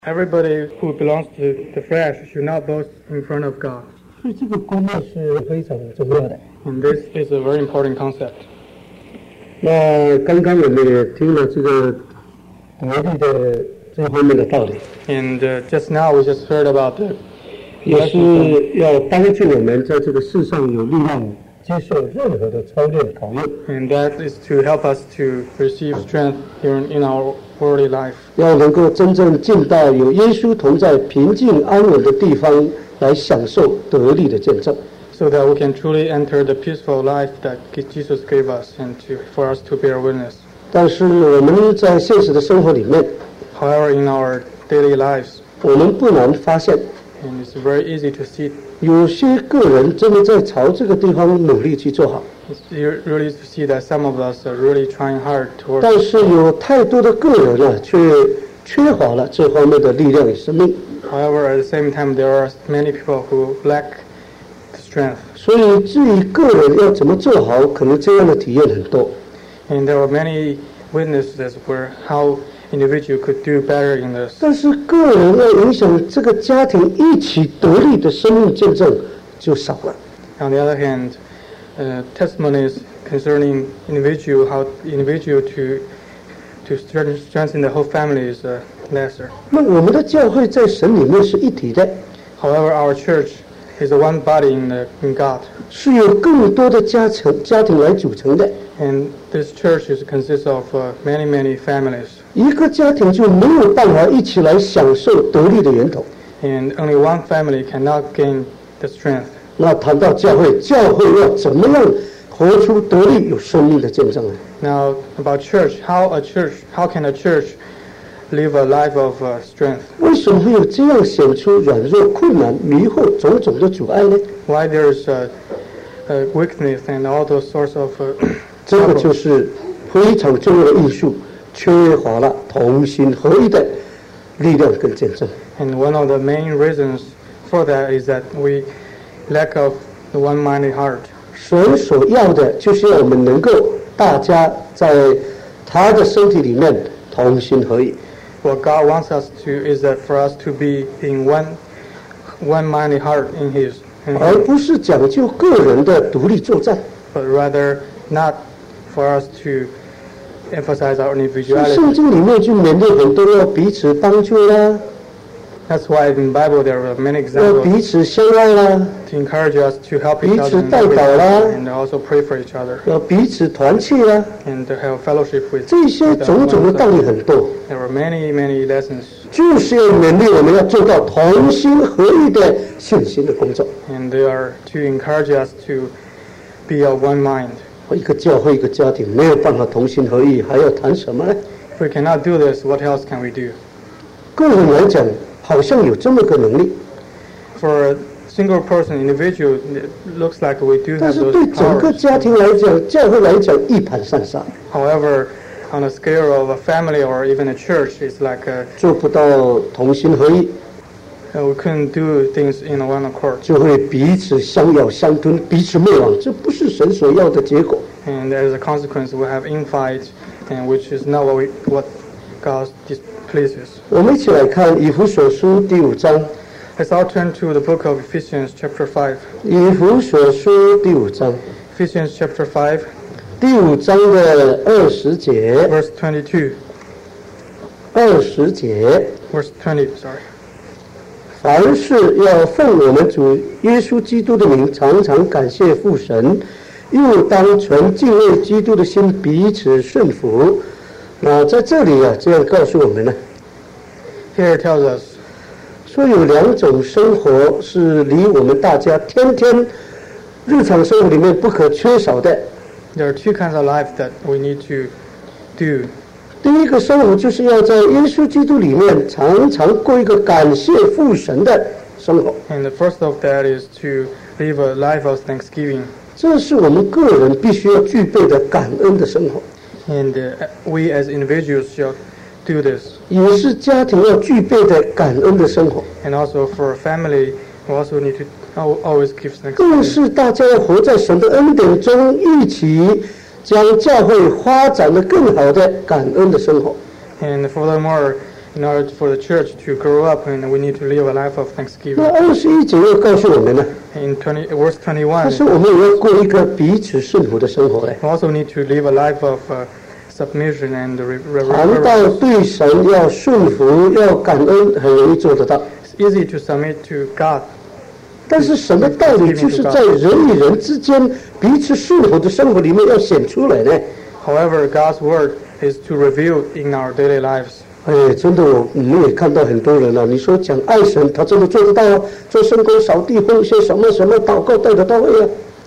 Everybody who belongs to the flesh should not boast in front of God. 所以这个观念是非常重要的。 And this is a very important concept. 那刚刚我们也听了这个得力的这方面的道理， And just now we just heard about the 也是要帮助我们在这个世上有力量接受任何的操练考验， and that is to help us to receive strength here in our worldly life. 要能够真正进到有耶稣同在、平静安稳的地方，来享受得力的见证。 So that we can truly enter the peaceful life that Jesus gave us and for us to bear witness. 但是我们在现实的生活里面， However, in our daily lives, 我们不难发现， and it's very easy to see, 有些个人真的在朝这个地方努力去做好， it's really to see that some of us are really trying hard to work. 但是有太多的个人呢，却缺乏了这方面的力量与生命。 However, at the same time, there are many people who lack strength. 所以至于个人要怎么做好，可能这样的体验很多。 And there are many witnesses where how individual could do better in this. 但是个人要影响这个家庭一起得力的生命见证就少了。 On the other hand, testimonies concerning individual, how individual to strengthen the whole family is lesser. 那我们的教会在神里面是一体的， However, our church is a one body in God, 是由更多的家庭来组成的。 and this church consists of many families. 一个家庭就没有办法一起来享受得力的源头。 And only one family cannot gain the strength. 那谈到教会，教会要怎么样活出得力有生命的见证呢？ Now about church, how can a church live a life of strength? 为什么会有这样显出软弱、困难、迷惑种种的阻碍呢？ Why there's weakness and all those sorts of 这个就是非常重要的因素，缺乏了同心合一的力量跟见证。 and one of the main reasons for that is that we lack of the one-minded heart. 神所要的就是要我们能够大家在他的身体里面同心合一， What God wants us to is that for us to be in one-minded heart in His, 而不是讲究个人的独立作战。 but rather not for us to emphasize our 圣 individuality. 经里面就勉励很多要彼此帮助啦， That's why in the Bible there are many 要 examples 彼此相爱啦， to encourage us to help each 彼 other 此 in 代 everything, 祷啦， and also pray for each other 要彼此团契啦， and to have fellowship with. 这些种种的道理很多， There are many lessons, 就是要勉励我们要做到同心合一的信心的工作。 and they are to encourage us to be of one mind. 一个教会一个家庭没有办法同心合一，还要谈什么呢？ If we cannot do this, what else can we do? 个人来讲，好像有这么个能力， For a single person, individual, it looks like we do 但 have 是 those 对整个 powers. 家庭来讲，教会来讲一盘散沙， However, on a scale of a family or even a church, it's like 做不到同心合一， we couldn't do things in one accord. 就会彼此相咬相吞，彼此灭亡，这不是神所要的结果。 And as a consequence, we have infight, and which is not what God displeases. 我们一起来看以弗所书第5章， Let's all turn to the book of Ephesians chapter 5. 以弗所书第5章， Ephesians chapter 5, 第5章的20节， verse 22. 20节。 Verse 20, sorry. 凡事要奉我们主耶稣基督的名，常常感谢父神，又当存敬畏基督的心彼此顺服。那在这里啊，这样告诉我们呢， Here it tells us 说有2种生活是离我们大家天天日常生活里面不可缺少的。 there are two kinds of life that we need to do. 第一个生活就是要在耶稣基督里面常常过一个感谢父神的生活， And the first of that is to live a life of thanksgiving. 这是我们个人必须要具备的感恩的生活， And we as individuals shall do this. 也是家庭要具备的感恩的生活， And also for a family, we also need to always give 更 thanksgiving. 是大家要活在神的恩典中，一起将教会发展得更好的感恩的生活。 And furthermore, in order for the church to grow up, and we need to live a life of 那 thanksgiving. 21节又告诉我们呢， In verse 21, 但是我们也要过一个彼此顺服的生活嘞。 we also need to live a life of submission and 谈到 reverence. 对神要顺服、要感恩，很容易做得到。 It's easy to submit to God, 但是神的道理就是在人与人之间彼此顺服的生活里面要显出来呢。 however, God's word is to reveal in our daily lives. 哎，真的，我们也看到很多人啊。你说讲爱神，他真的做得到啊，做圣工、扫地、奉献什么什么祷告带得到位啊。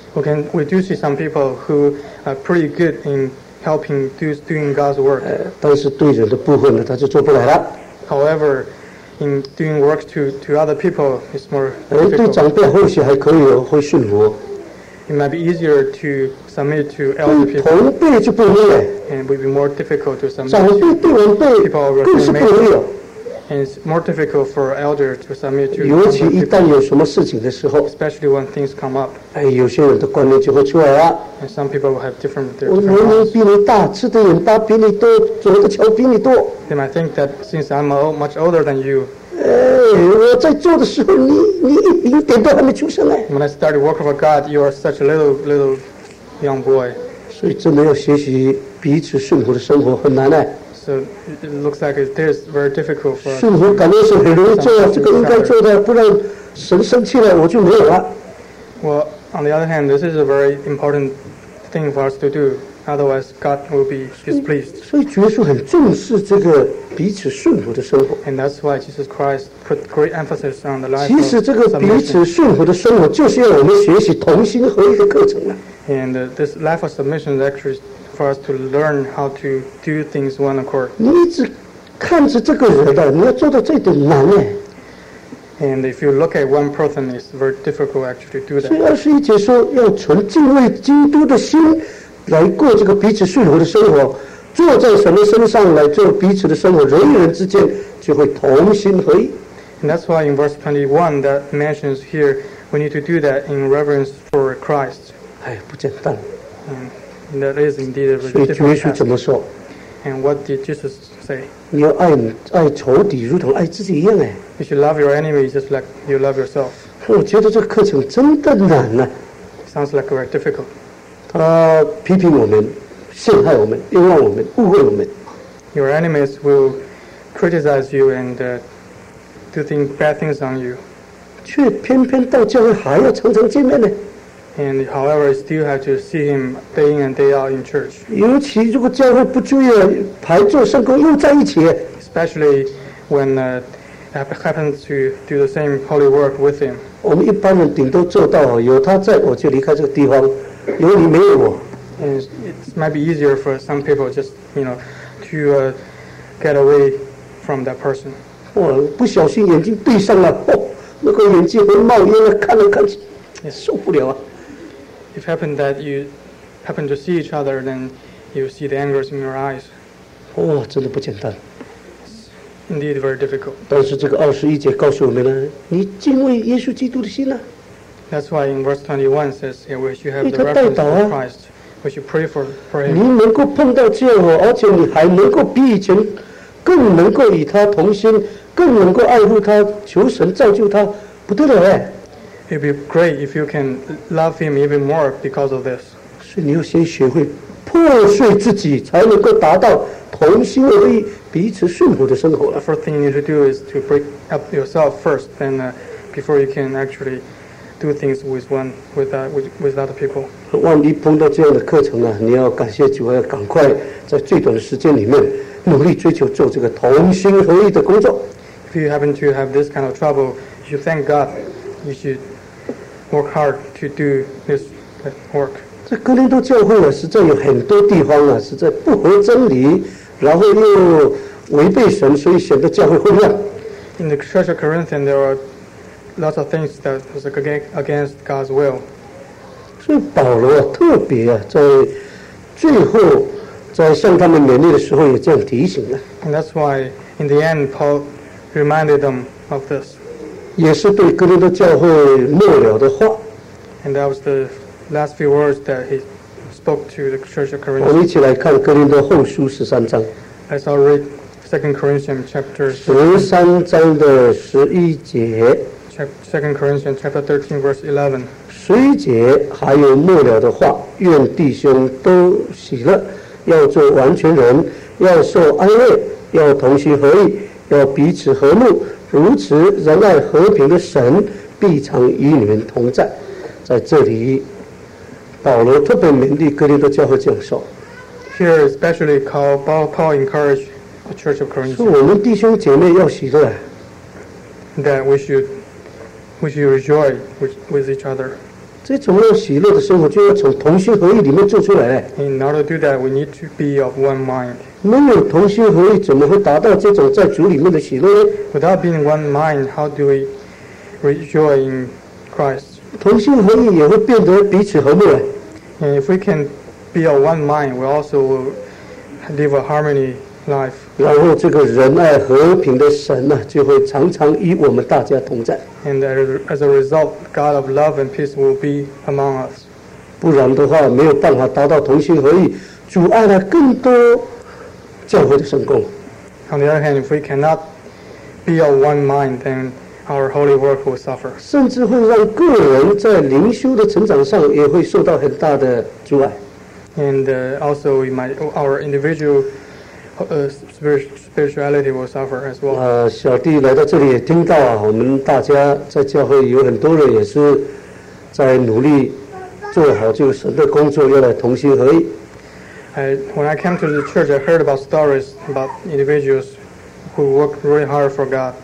We do see some people who are pretty good in helping doing God's work. 但是对人的部分呢，他就做不来了。 However, in doing work to other people, it's more 对 difficult. 长辈或许还可以哦，会顺服。 It might be easier to submit to elder 对 people, 同辈就不容易了， and it would be more difficult to 长 submit 辈 to. 对晚辈更是不容易了。 And it's more difficult for elder to submit to 尤其 younger 一 people, 旦有什么事情的时候， especially when things come up. 哎，有些人的观念就会出来了。 And some people will have different 我 different 年龄 minds. 比你大，吃的盐巴比你多，走的桥比你多。 They might think that since I'm much older than you, 哎，我在做的时候，你一点都还没出生哎。 when I started work for God, you are such a little young boy. 所以真的要学习彼此顺服的生活很难哎。 So it looks like it is very difficult for us. 顺服感恩是很容易做，这个应该做的，不然神生气了我就没有了。 Well, on the other hand, this is a very important thing for us to do. Otherwise, God will be displeased. 所以主耶稣很重视这个彼此顺服的生活。 And that's why Jesus Christ put great emphasis on the life 其实这个 of 彼 submission. 此顺服的生活，就是要我们学习同心合一的课程了。 And this life of submission is actually for us to learn how to do things one accord. 你一直看着这个人的，你要做到这一点难哎。 And if you look at one person, it's very difficult actually to do 所以 that. 21节说，要存敬畏基督的心来过这个彼此顺服的生活，坐在神的身上来做彼此的生活，人与人之间就会同心合一。 And that's why in verse 21 that mentions here, we need to do that in reverence for Christ. 哎，不简单。 And that is indeed a 所 very 以主耶 difficult 稣 task. 怎么说？ And what did Jesus say? 你要爱仇敌，如同爱自己一样哎。 You should love your enemy just like you love yourself. 我觉得这个课程真的难呐、 Sounds like very difficult. 他批评我们，陷害我们，冤枉我们，误会我们。 Your enemies will criticize you and do bad things on you. 却偏偏到教会还要常常见面呢。 And however, you still have to see him day in and day out in church. 尤其如果教会不注意了，排做圣工又在一起， Especially when happens to do the same holy work with him. 我们一般人顶多做到有他在我就离开这个地方，有你没有我。 And it might be easier for some people just, to get away from that person. 不小心眼睛对上了，那个眼睛会冒烟了，看来看去，受不了啊！ If happened that you happen to see each other, then you see the angers in your eyes. 真的不简单。 Indeed, very difficult. 但是这个21节告诉我们呢，你敬畏耶稣基督的心呢、 That's why in verse 21 says, we should have the 因为他 reverence 代祷啊。 for Christ. We should pray for 你 him. 能够碰到这样而且你还能够比以前更能够与他同心，更能够爱护他，求神造就他，不得了哎！ It'd be great if you can love him even more because of this. 所以你要先学会破碎自己，才能够达到同心合一、彼此顺服的生活 The 了。 first thing you need to do is to break up yourself first, then before you can actually do things with other people. 万一碰到这样的课程呢，你要感谢主，要赶快在最短的时间里面努力追求做这个同心合一的工作。 If you happen to have this kind of trouble, you should thank God. You should work hard to do this work. 在哥林多教会实在有很多地方实在不合真理，然后又违背神，所以显得教会混乱。 In the church of Corinthians, there are lots of things that was against God's will. 所以保罗特别在最后在向他们勉励的时候也这样提醒了， And that's why, in the end, Paul reminded them of this. 也是对哥林多教会末了的话。 And that was the last few words that he spoke to the church of 我们 Corinth. 一起来看哥林多后书13章。 Let's all read 2 2 Corinthians chapter 13章的11节。 2 Corinthians chapter 13 verse 11. 11节还有末了的话，愿弟兄都喜乐，要做完全人，要受安慰，要同心合意，要彼此和睦，如此仁爱和平的神必常与你们同在。在这里，保罗特别勉励哥林多教会这样说。 Here especially Paul encouraged the church of 说 Corinth 我们弟兄姐妹要喜乐， that we should rejoice with each other. 这种要喜乐的生活就要从同心合意里面做出来。 In order to do that, we need to be of one mind. 没有同心合意，怎么会达到这种在主里面的喜乐呢？ Without being one mind, how do we rejoice in Christ? 同心合意也会变得彼此和睦。 And if we can be of one mind, we also will live a harmony life. 然后这个仁爱和平的神呢，就会常常与我们大家同在。 And as a result, God of love and peace will be among us. 不然的话，没有办法达到同心合意，阻碍了更多教会的成功。 On the other hand, if we cannot be of one mind, then our holy work will suffer. 甚至会让个人在灵修的成长上也会受到很大的阻碍。 And also our individual spirituality will suffer as well. 小弟来到这里也听到我们大家在教会有很多人也是在努力做好这个神的工作，要来同心合意。 When I came to the church, I heard about stories about individuals who work really hard for God.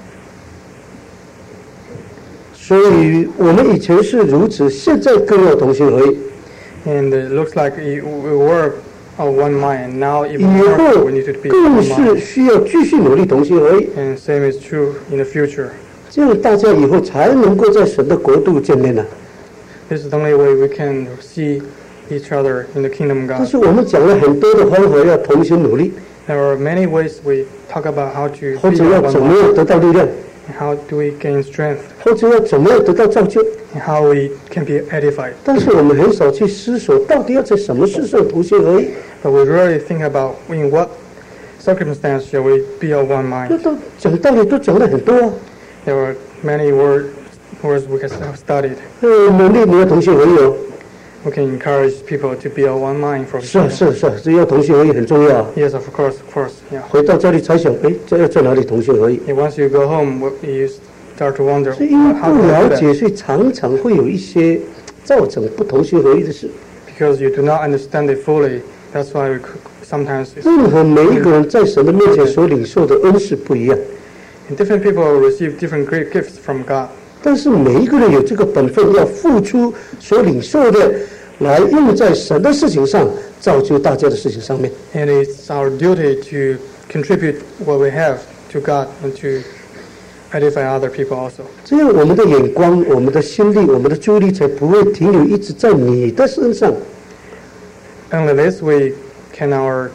所以我们以前是如此，现在更要同心合意。 And it looks like we were of one mind. Now 以 even more, 后 we need to be of 更 one 是 mind. 需要继续努力同心合意， And same is true in the future. 这样大家以后才能够在神的国度见面呢。 This is the only way we can see each other in the kingdom of 但 God. 是我们讲了很多的方法，要同心努力， There are many ways we talk about how to 或 be 者要 of 怎 one 么 mind. 样得到力量， And how do we gain strength? 或者要怎么样得到造就。 And how we can be edified. 但是我们很少去思索，到底要在什么事上同心合意。 But we really think about in what circumstance shall we be of one 这 mind. 都讲道理都讲了很多啊。 There are many words we have studied. 努力你要同心合意哦。 We can encourage people to be of one mind for each 是啊 other. 是啊是啊，这要同心合意很重要啊。 Yes, of course, yeah. 回到家里才想，哎，这要在哪里同心合意？ And once you go home, you start to wonder 是因为 how 不 to 了 do that. 解，所以常常会有一些造成不同心合意的事。 Because you do not understand it fully, that's why sometimes 任何每一个人在神的面前所领受的恩是不一样， and different people receive different great gifts from God. 但是每一个人有这个本分，要付出所领受的，来用在神的事情上，造就大家的事情上面。 And it's our duty to contribute what we have to God and to edify other people also. 这样我们的眼光、我们的心力、我们的注意力才不会停留一直在你的身上。 Only this way can our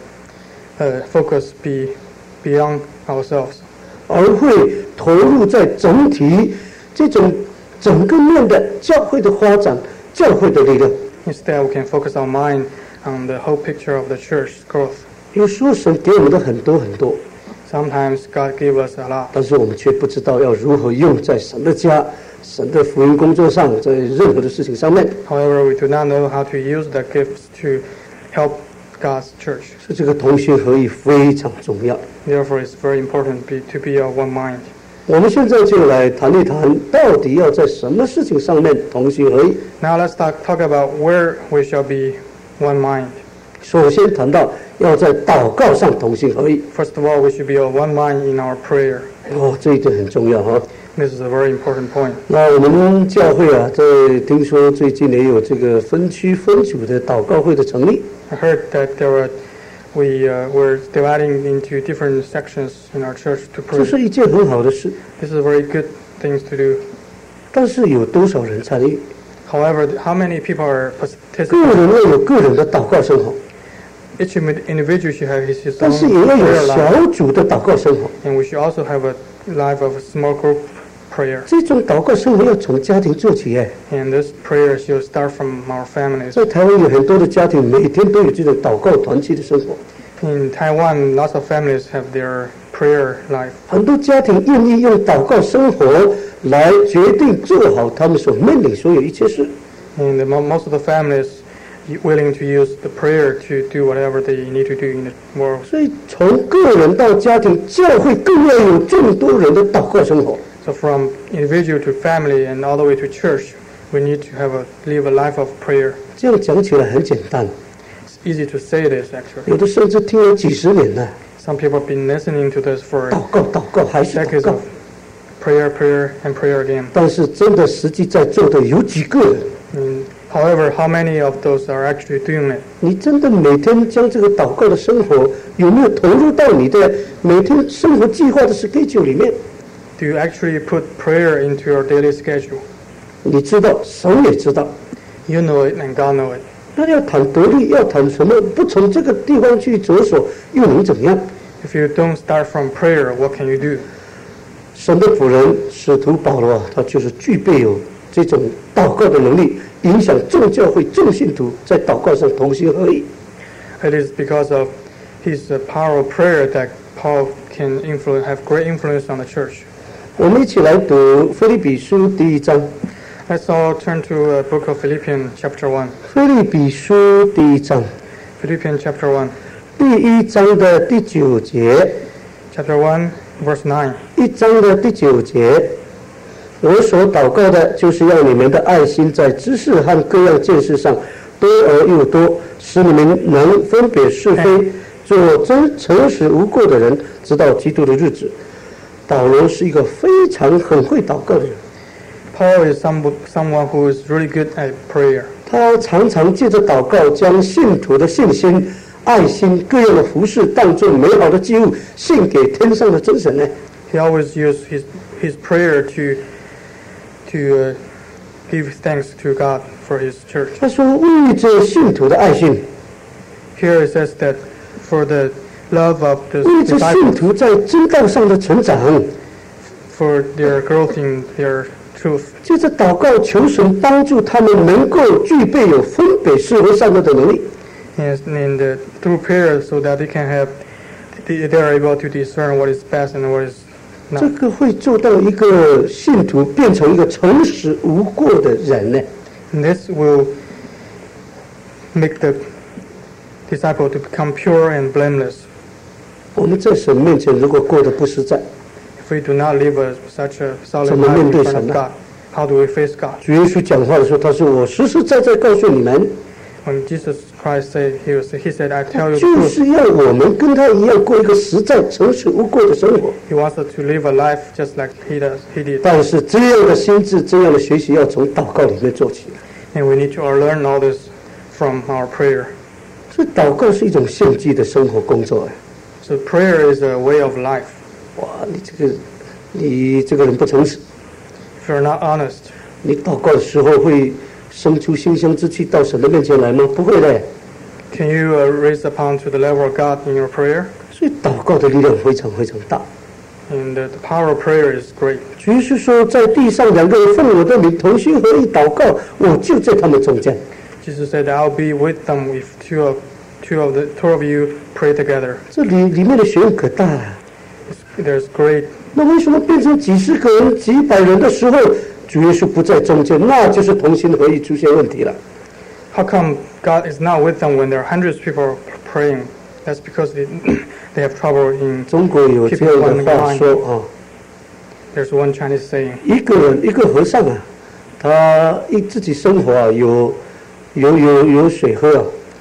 focus be beyond ourselves. 而会投入在整体这种整个面的教会的发展、教会的力量。 Instead, we can focus our mind on the whole picture of the church's growth. 有时候神给我们的很多很多， Sometimes God gives us a lot, 但是我们却不知道要如何用在神的家、神的福音工作上，在任何的事情上面。 however, we do not know how to use the gifts to help God's church. 所以这个同心合意非常重要。 Therefore, it's very important to be of one mind. 我们现在就来谈一谈，到底要在什么事情上面同心合意。 Now let's talk about where we shall be one mind. 首先谈到要在祷告上同心合意。 First of all, we should be of one mind in our prayer. 这一点很重要哈。 This is a very important point. 那我们教会啊，在听说最近也有这个分区分组的祷告会的成立。 I heard that we were dividing into different sections in our church to 这 pray. 是一件很好的事， This is a very good thing to do. 但是有多少人参与？ However, how many people are 个 participating? 人要有个人的祷告生活， Each individual should have his 但 own 是也要有 prayer life, 小组的祷告生活。 and we should also have a life of small group prayer. 这种祷告生活要从家庭做起哎。 And this prayer should start from our families. 在台湾有很多的家庭，每天都有这种祷告团契的生活。 In Taiwan, lots of families have their prayer life. 很多家庭愿意用祷告生活来决定做好他们所面临所有一切事。 And most of the families willing to use the prayer to do whatever they need to do in the world. 所以从个人到家庭，教会更要有众多人的祷告生活。 So from individual to family and all the way to church, we need to live a life of prayer. 这样讲起来很简单， It's easy to say this actually. 有的甚至听了几十年了， Some people have been listening to this for 祷告还是祷 decades 告 of，prayer and prayer again. 但是真的实际在做的有几个人？ However, how many of those are actually doing it? 你真的每天将这个祷告的生活有没有投入到你的每天生活计划的 schedule 里面？ Do you actually put prayer into your daily schedule? 你知道，神也知道。 You know it and God know it. 那要谈得力，要谈什么？不从这个地方去着手，又能怎样？ If you don't start from prayer, what can you do? 神的仆人使徒保罗啊，他就是具备有这种祷告的能力，影响众教会、众信徒在祷告上同心合意。 It is because of his power of prayer that Paul can have great influence on the church. 我们一起来读腓立比书第1章。 Let's all turn to book of Philippians chapter 1. 腓立比书第1章， Philippians chapter 1. 第1章的第9节。 Chapter 1, verse 9. 1章的第9节，我所祷告的，就是要你们的爱心在知识和各样见识上多而又多，使你们能分别是非，做真诚实无过的人，直到基督的日子。保罗是一个非常很会祷告的人， Paul is someone who is really good at prayer. 他常常借着祷告，将信徒的信心、爱心、各样的服饰当作美好的祭物，献给天上的真神呢。 He always used his prayer to give thanks to God for his church. 他说：“为着信徒的爱心， Here it says that for the love of the 为着信 disciples, 徒在真道上的成长。” for their growth in their truth. 借着祷告求神帮助他们能够具备有分别是非善恶的能力。 And through prayer so that they are able to discern what is best and what is 这 not. 个会做到一个信徒变成一个诚实无过的人呢。 And this will make the disciple to become pure and blameless. 我们在神面前如果过得不实在， If we do not live such a solid 怎么 life 面 in 对 front 神 of 呢？ God, how do we face God? 主耶稣讲话的时候，他说：“我实实在在告诉你们， When Jesus Christ said, he said, I tell you the 就 truth. 是要我们跟他一样过一个实在、诚实无过的生活。 He wants us to live a life just like he did. 但是这样的心智、这样的学习，要从祷告里面做起。 And we need to learn all this from our prayer. 所以祷告是一种献祭的生活工作。 So prayer is a way of life. 哇，你这个人不诚实。” If you're not honest, 你祷告的时候会生出馨香之气到神的面前来吗？不会的。 can you raise upon to the level of God in your prayer? 所以祷告的力量非常非常大。 And the power of prayer is great. 主耶稣说，在地上两个人奉我的名同心合意祷告，我就在他们中间。 Jesus said, I'll be with them if two of you pray together. 这里面的学问可大了。 There's great. 那为什么变成几十个人、几百人的时候，主耶稣不在中间？那就是同心合意出现问题了。 How come God is not with them when there are hundreds of people praying? That's because they have trouble in 中国有这样的话说啊， There's one Chinese saying. 一个和尚啊，他自己生活啊有水喝啊。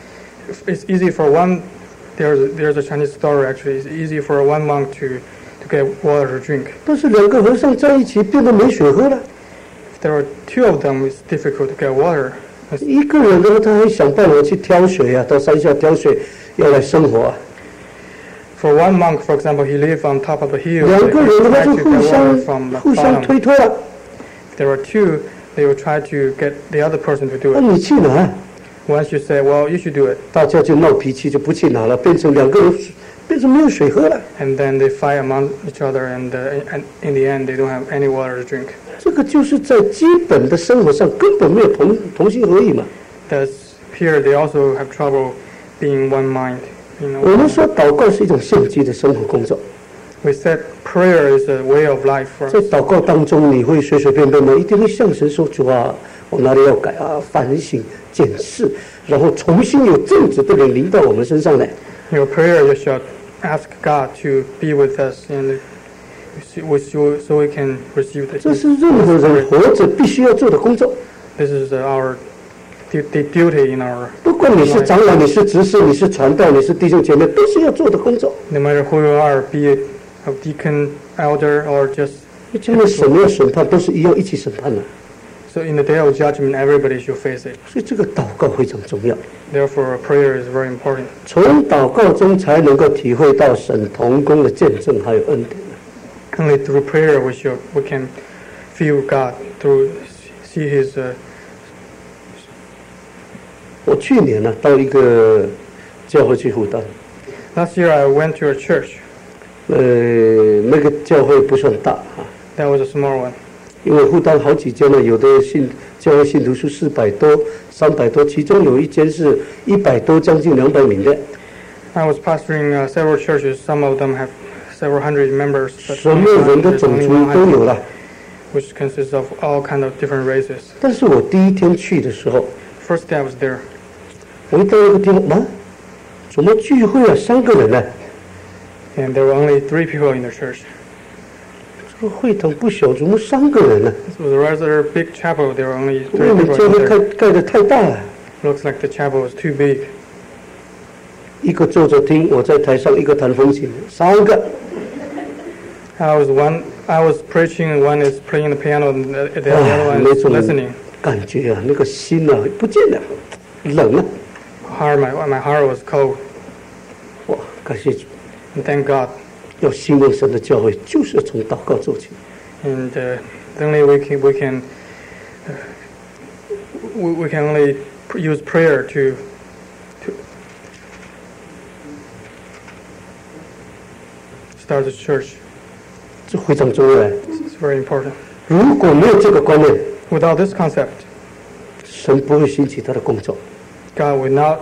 It's easy for one. There's a Chinese story actually. It's easy for one monk to get water to drink. 但是两个和尚在一起变得没水喝了。 If there are two of them, it's difficult to get water. 一个人呢，他还想办法去挑水啊，到山下挑水，要来生活啊。 For one monk, for example, he lived on top of a hill. 两个人的话 They 就 try to 互 get 相 water from the 互相 bottom. 推脱了。 If there are two, they will try to get the other person to do 那 it. 你去哪？ Once you say, well, you should do it, 大家就闹脾气，就不去哪了，变成两个人变成没有水喝了。 and then they fight among each other, and in the end, they don't have any water to drink. 这个就是在基本的生活上根本没有同心合意嘛。 Thus, here they also have trouble being one mind. 我们说祷告是一种献祭的生活工作， We said prayer is a way of life for 在 us. 祷告当中，你会随随便便吗？一定会向神说：“主啊，我哪里要改啊？反省、检视，然后重新有正直的灵临到我们身上来。” In your prayer, you should ask God to be with us and so we can receive 这是任何人活着必须要做的工作。 This is our duty in our. 不管你是长老，你是执事，你是传道，你是弟兄姐妹，都是要做的工作。 No matter who you are, be it a deacon, elder, or just. 将来神要审判，都是一样一起审判的。 So in the day of judgment, everybody should face it. 所以这个祷告非常重要。 Therefore, prayer is very important. 从祷告中才能够体会到神同工的见证还有恩典。 Only through prayer we can feel God through see His. 我去年呢到一个教会去辅导。 Last year I went to a church. 那个教会不算大啊。 That was a small one. 因为负担好几间呢，有的教会信徒是400多、300多，其中有一间是100多，将近200名的。 I was pastoring several churches. Some of them have several hundred members. 什么人的种族都有了。 Which consists of all kind of different races. 但是我第一天去的时候 First day I was there. 我一到那个地方，怎么聚会啊，3个人呢？ And there were only 3 people in the church. 这个会堂不小，怎么3个人呢？ This was a rather big chapel. There were only 因为 3 我们 people 教 in 会 there. 盖得太大了。 Looks like the chapel was too big. 一个坐着听，我在台上，一个弹风琴，3个。 I was preaching, and one is playing the piano, and the other one 那 is 种 listening. 感觉啊，那个心啊不见了，冷啊！ My heart was cold. 哇，感谢主！ And thank God. 要兴旺神的教会，就是从祷告做起。 And only we can only use prayer to start the church. 这非常重要。 It's very important. 如果没有这个观念， Without this concept, 神不会兴起他的工作。 God will not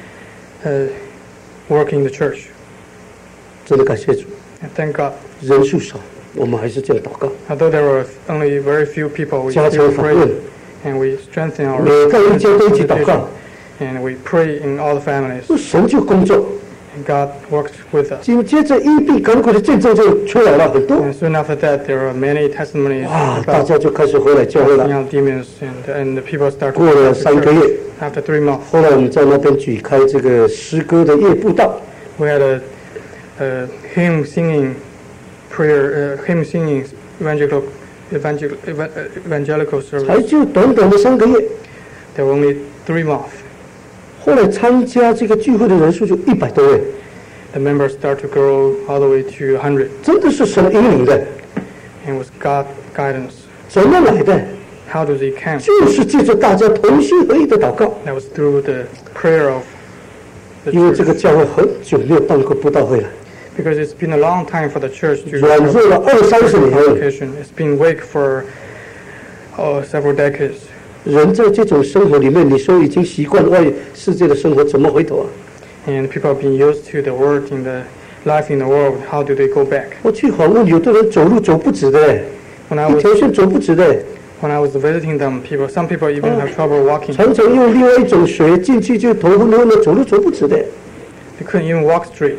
work in the church. 真的感谢主， And thank God. 人数少，我们还是这样祷告。 Although there were only very few people, we 加 still 强访 pray 问， and we strengthen our 每个人家都一起祷告， and we pray in all the families. 神就工作。 And God works with us. 紧接着医病赶鬼的见证就出来了很多， And soon after that, there are many testimonies 哇，大 about 家就开始回来教会 casting 了。 out demons, and the people start to 过了 come to 3个月， church. After 3 months, 后来我们在那边举开这个诗歌的夜布道， we had a hymn singing prayer, hymn singing evangelical 才 service. 就短短的3个月， There were only 3 months. 后来参加这个聚会的人数就100多位， The members start to grow all the way to 100. 真的是神引领的。 And with God guidance. 怎么来的？ How does He come? 就是借着大家同心合意的祷告。 That was through the prayer of the 因为这个 church. 教会很久没有办过布道会了， Because it's been a long time for the church to 软弱了20-30年了。 convocation. It's been weak for several decades. 人在这种生活里面，你说已经习惯外世界的生活，怎么回头啊？ And people have been used to the world in the life in the world. How do they go back? 我去访问，有的人走路走不直的， When I 一 was 条线走不直的， when I was visiting them, some people even have trouble walking. 常常用另外一种水进去就头昏昏的，走路走不直的， They couldn't even walk straight.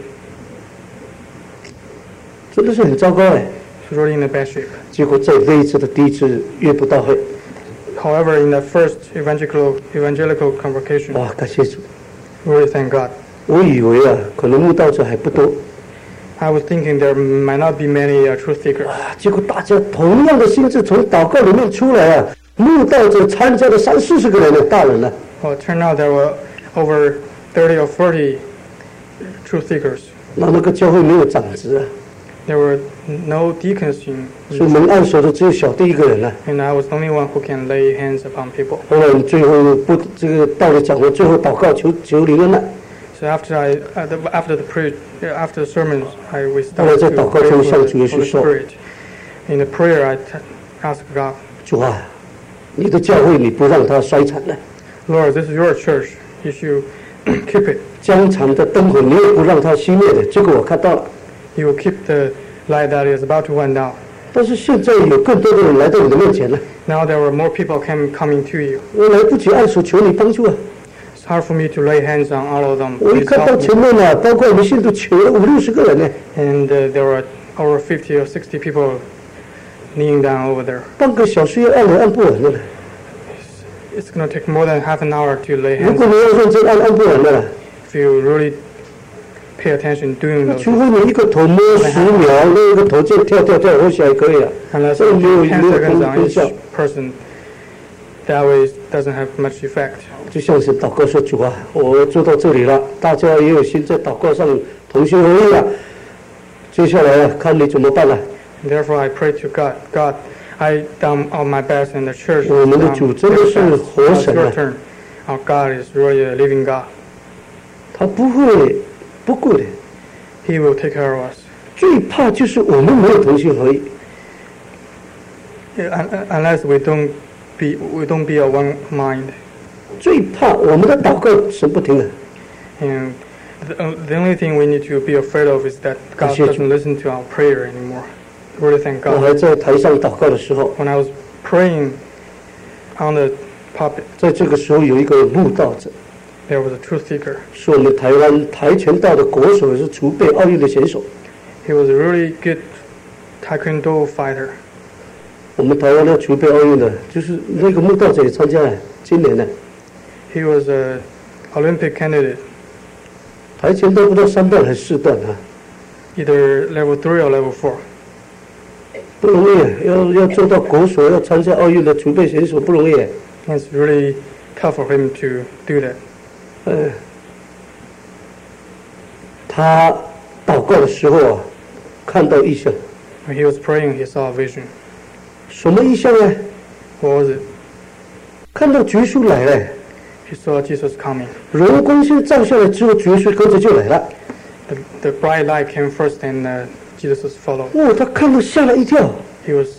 真的是很糟糕哎。 It's really in a bad shape. 结果在那一次的第一次约布道会， However, in the first evangelical convocation, 哇，感谢主！ really thank God. 我以为啊，可能慕道者还不多， I was thinking there might not be many truth seekers. 结果大家同样的心智从祷告里面出来啊，慕道者参加了30-40个人的大人呢、 Well, it turned out there were over 30 or 40 truth seekers. 那个教会没有长子啊， There were no deacons in, 所以门按手的只有小弟一个人啊。 and I was the only one who can lay hands upon people. 后来我们最后这个到了讲完，最后祷告求灵恩了。 So after the sermons, we 后来 started 在 to 祷告 pray 中 for 向 the 主耶稣 Holy 说 Spirit. In the prayer, I asked God, 主啊，你的教会你不让它衰残了， Lord, this is your church. You should keep it. 江残的灯火你也不让它熄灭的。结果我看到了， You will keep the light that is about to wind down. 但是现在有更多的人来到你的面前了， Now there were more people coming to you. 我来不及按手求你帮助啊！ It's hard for me to lay hands on all of them. 我一 Please 看到 help 前 me. 面啊，包括我们信徒求了50-60个人呢， And there were over 50 or 60 people kneeling down over there. 半个小时要按按不完的了。 It's going to take more than half an hour to lay 如 hands 果你要认真按不完的了， if you really pay attention doing 那 those. 除非你一个头摸10秒，那一个头就跳，或许还可以啊。 Unless 这 you 没有 do 10 没有 seconds 功 on 功 each 效。 person, that way it doesn't have much effect. 就像是祷告说：“主啊，我做到这里了，大家也有心在祷告上同心合意了。接下来啊，看你怎么办了。 And therefore, I pray to God. God, I done all my best, and the church 我 has 们的 done 主真的 their 是 best. 活 Now it's 神 your 啊， turn. Our God is really a living God. 他不会不顾的。 He will take care of us. 最怕就是我们没有同心合意。 Unless we don't be of one mind. 最怕我们的祷告神不听了。 And the only thing we need to be afraid of is that God 感谢主。 doesn't listen to our prayer anymore. Really thank 我 God. 还在台上祷告的时候， When I was praying on the pulpit, 在这个时候有一个慕道者， there was a truth seeker. 是我们台湾跆拳道的国手，也是储备奥运的选手。 He was a really good taekwondo fighter. 我们台湾要储备奥运的，就是那个慕道者也参加了，今年的 He was a Olympic candidate, 跆拳道不知道3段还是4段啊， either level 3 or level 4. 不容易啊，要做到国手，要参加奥运的储备选手不容易啊。 And it's really tough for him to do that. 他祷告的时候啊，看到异象， When he was praying, he saw a vision. 什么异象呢？ What was it? 看到耶稣来了， He saw Jesus coming. 荣光先照下来之后，耶稣跟着就来了。 The bright light came first, and Jesus followed. 哦，他看到吓了一跳。 He was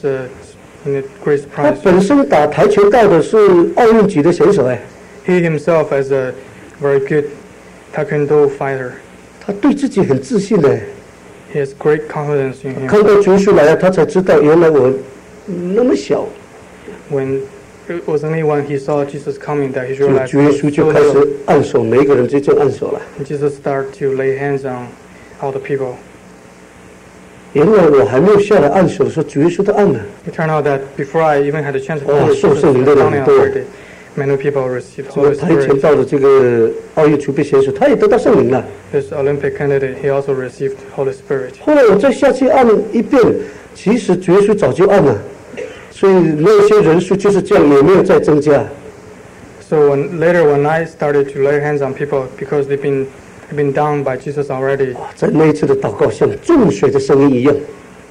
in a great 他 surprise. 本身打跆拳道的是奥运级的选手哎， He himself, as a very good taekwondo fighter, 他对自己很自信的。 he has great confidence in him. 看到耶稣来了，他才知道原来我那么小。 When it was only when he saw Jesus coming that he 就 realized 耶 he 稣 was 就 so 开 little. 始按手，每一个人就这样按手了。 And Jesus started to lay hands on all the people. 原来我还没有下来按手的时候，耶稣都按了。 It turned out that before I even had a chance to do it, 受 Jesus 圣灵的 was 人 counting 多。 already. Many people received 这个 Holy 跆拳 Spirit. 道的这个奥运储备选手，他也得到圣灵了。 This Olympic candidate, he also received Holy Spirit. 后来我再下去按一遍，其实耶稣早就按了，所以那些人数就是这样，也没有再增加。 So when I started to lay hands on people, because they've been down by Jesus already, 哇，在那一次的祷告像注水的声音一样，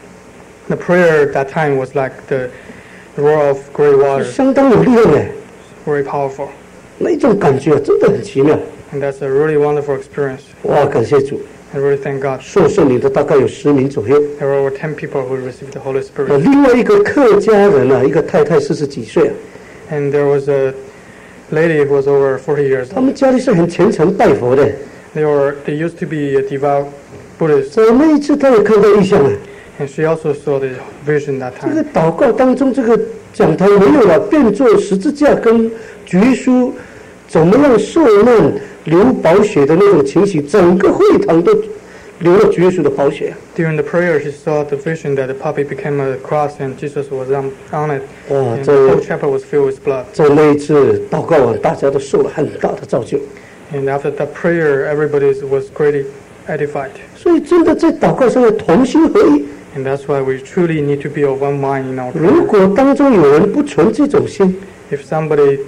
the prayer at that time was like the roar of great water, 相当有力量哎， very powerful. 那种感觉真的很奇妙。 And that's a really wonderful experience. 哇，感谢主！ I really thank God. 受圣灵的大概有10名左右。 There were over 10 people who received the Holy Spirit. 另外一个客家人啊，一个太太40几岁啊， And there was a lady who was over 40 years 他 old. 们家里是很虔诚拜佛的。 They used to be a devout Buddhist, 在那一次，他也看到异象啊。 and she also saw the vision that 这个 time. 祷告当中，这个讲台没有了，变作十字架跟耶稣怎么样受难流宝血的那种情形，整个会堂都流了耶稣的宝血啊。 During the prayer, she saw the vision that the puppet became a cross and Jesus was on it. 哇， And 在 the whole chapel was filled with blood. 在那一次祷告完，大家都受了很大的造就。 And after that prayer, everybody was greatly edified. 所以真的在祷告上要同心合一。 And that's why we truly need to be of one mind in our 如 prayer. 果当中有人不存这种心， If somebody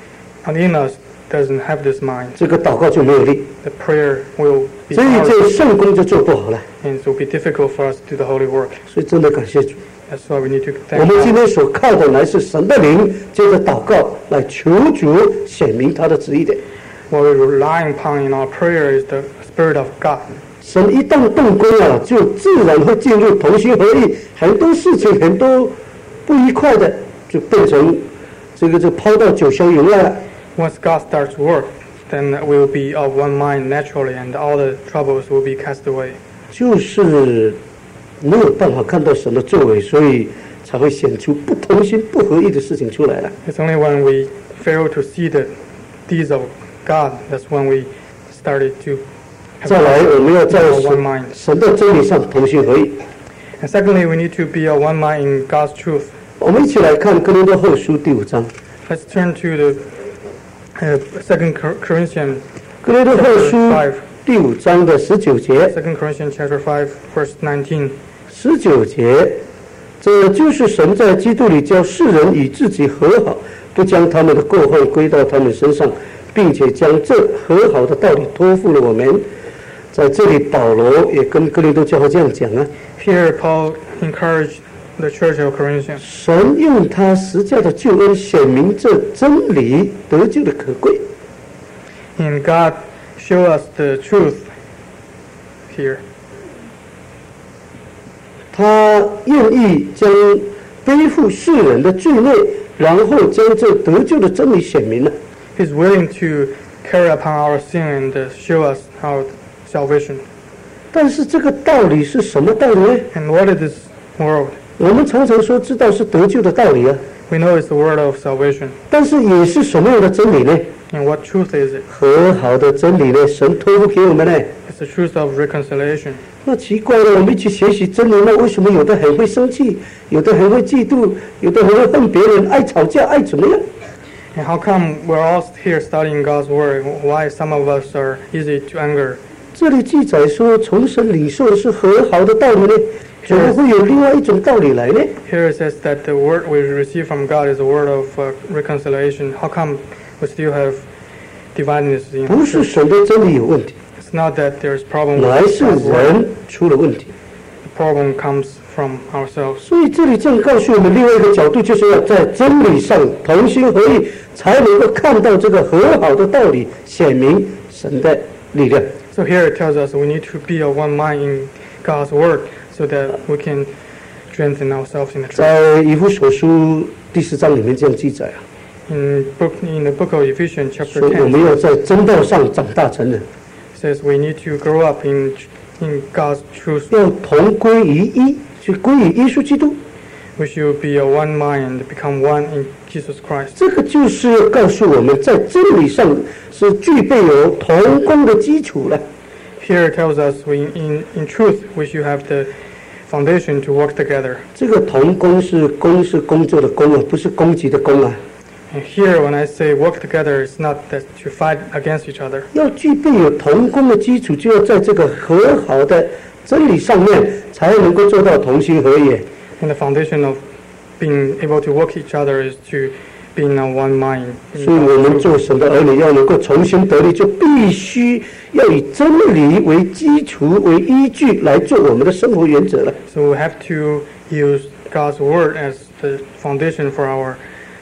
in us doesn't have this mind, 这个祷告就没有力， the prayer will be 所以这 hard 圣工就做不好了。 and it will be difficult for us to do the holy work. 所以真的感谢主。 That's why we need to 我 thank 们今 God. 天所靠的乃是神的灵，借着祷告来求主显明他的旨意的。 What we rely upon in our prayer is the Spirit of God. 神一旦动工啊，就自然会进入同心合意，很多事情很多不愉快的，就变成就抛到九霄云外了。 Once God starts work, then we will be of one mind naturally, and all the troubles will be cast away. 就是没有办法看到神的作为，所以才会显出不同心不合意的事情出来了。 It's only when we fail to see the deeds of God that's when we started to 再来，我们要在 one mind. 神的真理上同心合意。 And secondly, we need to be of one mind in God's truth. 我们一起来看哥林多后书第5章。 Let's turn to the 2 Corinthians 哥林多后书 5. 第5章的19节。 2 Corinthians chapter 5, verse 19. 19节，这就是神在基督里叫世人与自己和好，不将他们的过犯归到他们身上，并且将这和好的道理托付了我们。在这里，保罗也跟哥林多教会这样讲啊。 Here, Paul encouraged the church of Corinthians. 神用他十架的救恩显明这真理得救的可贵。 And God show us the truth here. 他愿意将背负世人的罪孽，然后将这得救的真理显明了。 He's willing to carry upon our sin and show us our salvation. 但是这个道理是什么道理呢？ And what is this word? 我们常常说知道是得救的道理啊， We know it's the word of salvation. 但是也是什么样的真理呢？ And what truth is it? 和好的真理呢？神托付给我们呢？ It's the truth of reconciliation. 那奇怪了，我们一起学习真理，那为什么有的很会生气，有的很会嫉妒，有的很会恨别人，爱吵架，爱怎么样？ And how come we're all here studying God's word? Why some of us are easy to anger? 这里记载说，从神领受的是和好的道理呢，怎么会有另外一种道理来呢？ Here it says that the word we receive from God is a word of reconciliation. How come we still have dividedness in 不是神的真理有问题， It's not that there's problem 乃 with 是 God's word. 人出了问题。 The problem comes from ourselves. 所以这里正告诉我们另外一个角度，就是要在真理上同心合意，才能够看到这个和好的道理，显明神的力量。 So here it tells us we need to be of one mind in God's word so that we can strengthen ourselves in the truth. 在以弗所书第4章里面这样记载啊， In the book of Ephesians chapter 所以我 10, 们要在真道上长大成人， it says we need to grow up in God's truth. 要同归于一，去归于耶稣基督。 We should be of one mind and become one in Jesus Christ. 这个就是告诉我们在真理上是具备有同工的基础了。 Here it tells us in truth we should have the foundation to work together. 这个同工是工作的工啊，不是攻击的攻啊。 And here when I say work together, it's not that to fight against each other. 要具备有同工的基础，就要在这个和好的真理上面，才能够做到同心合意。 And the foundation of being able to work each other is to being on one mind. 所以我们做神的儿女要能够重新得力，就必须要以真理为基础、为依据来做我们的生活原则了。 So we have to use God's word as the foundation for our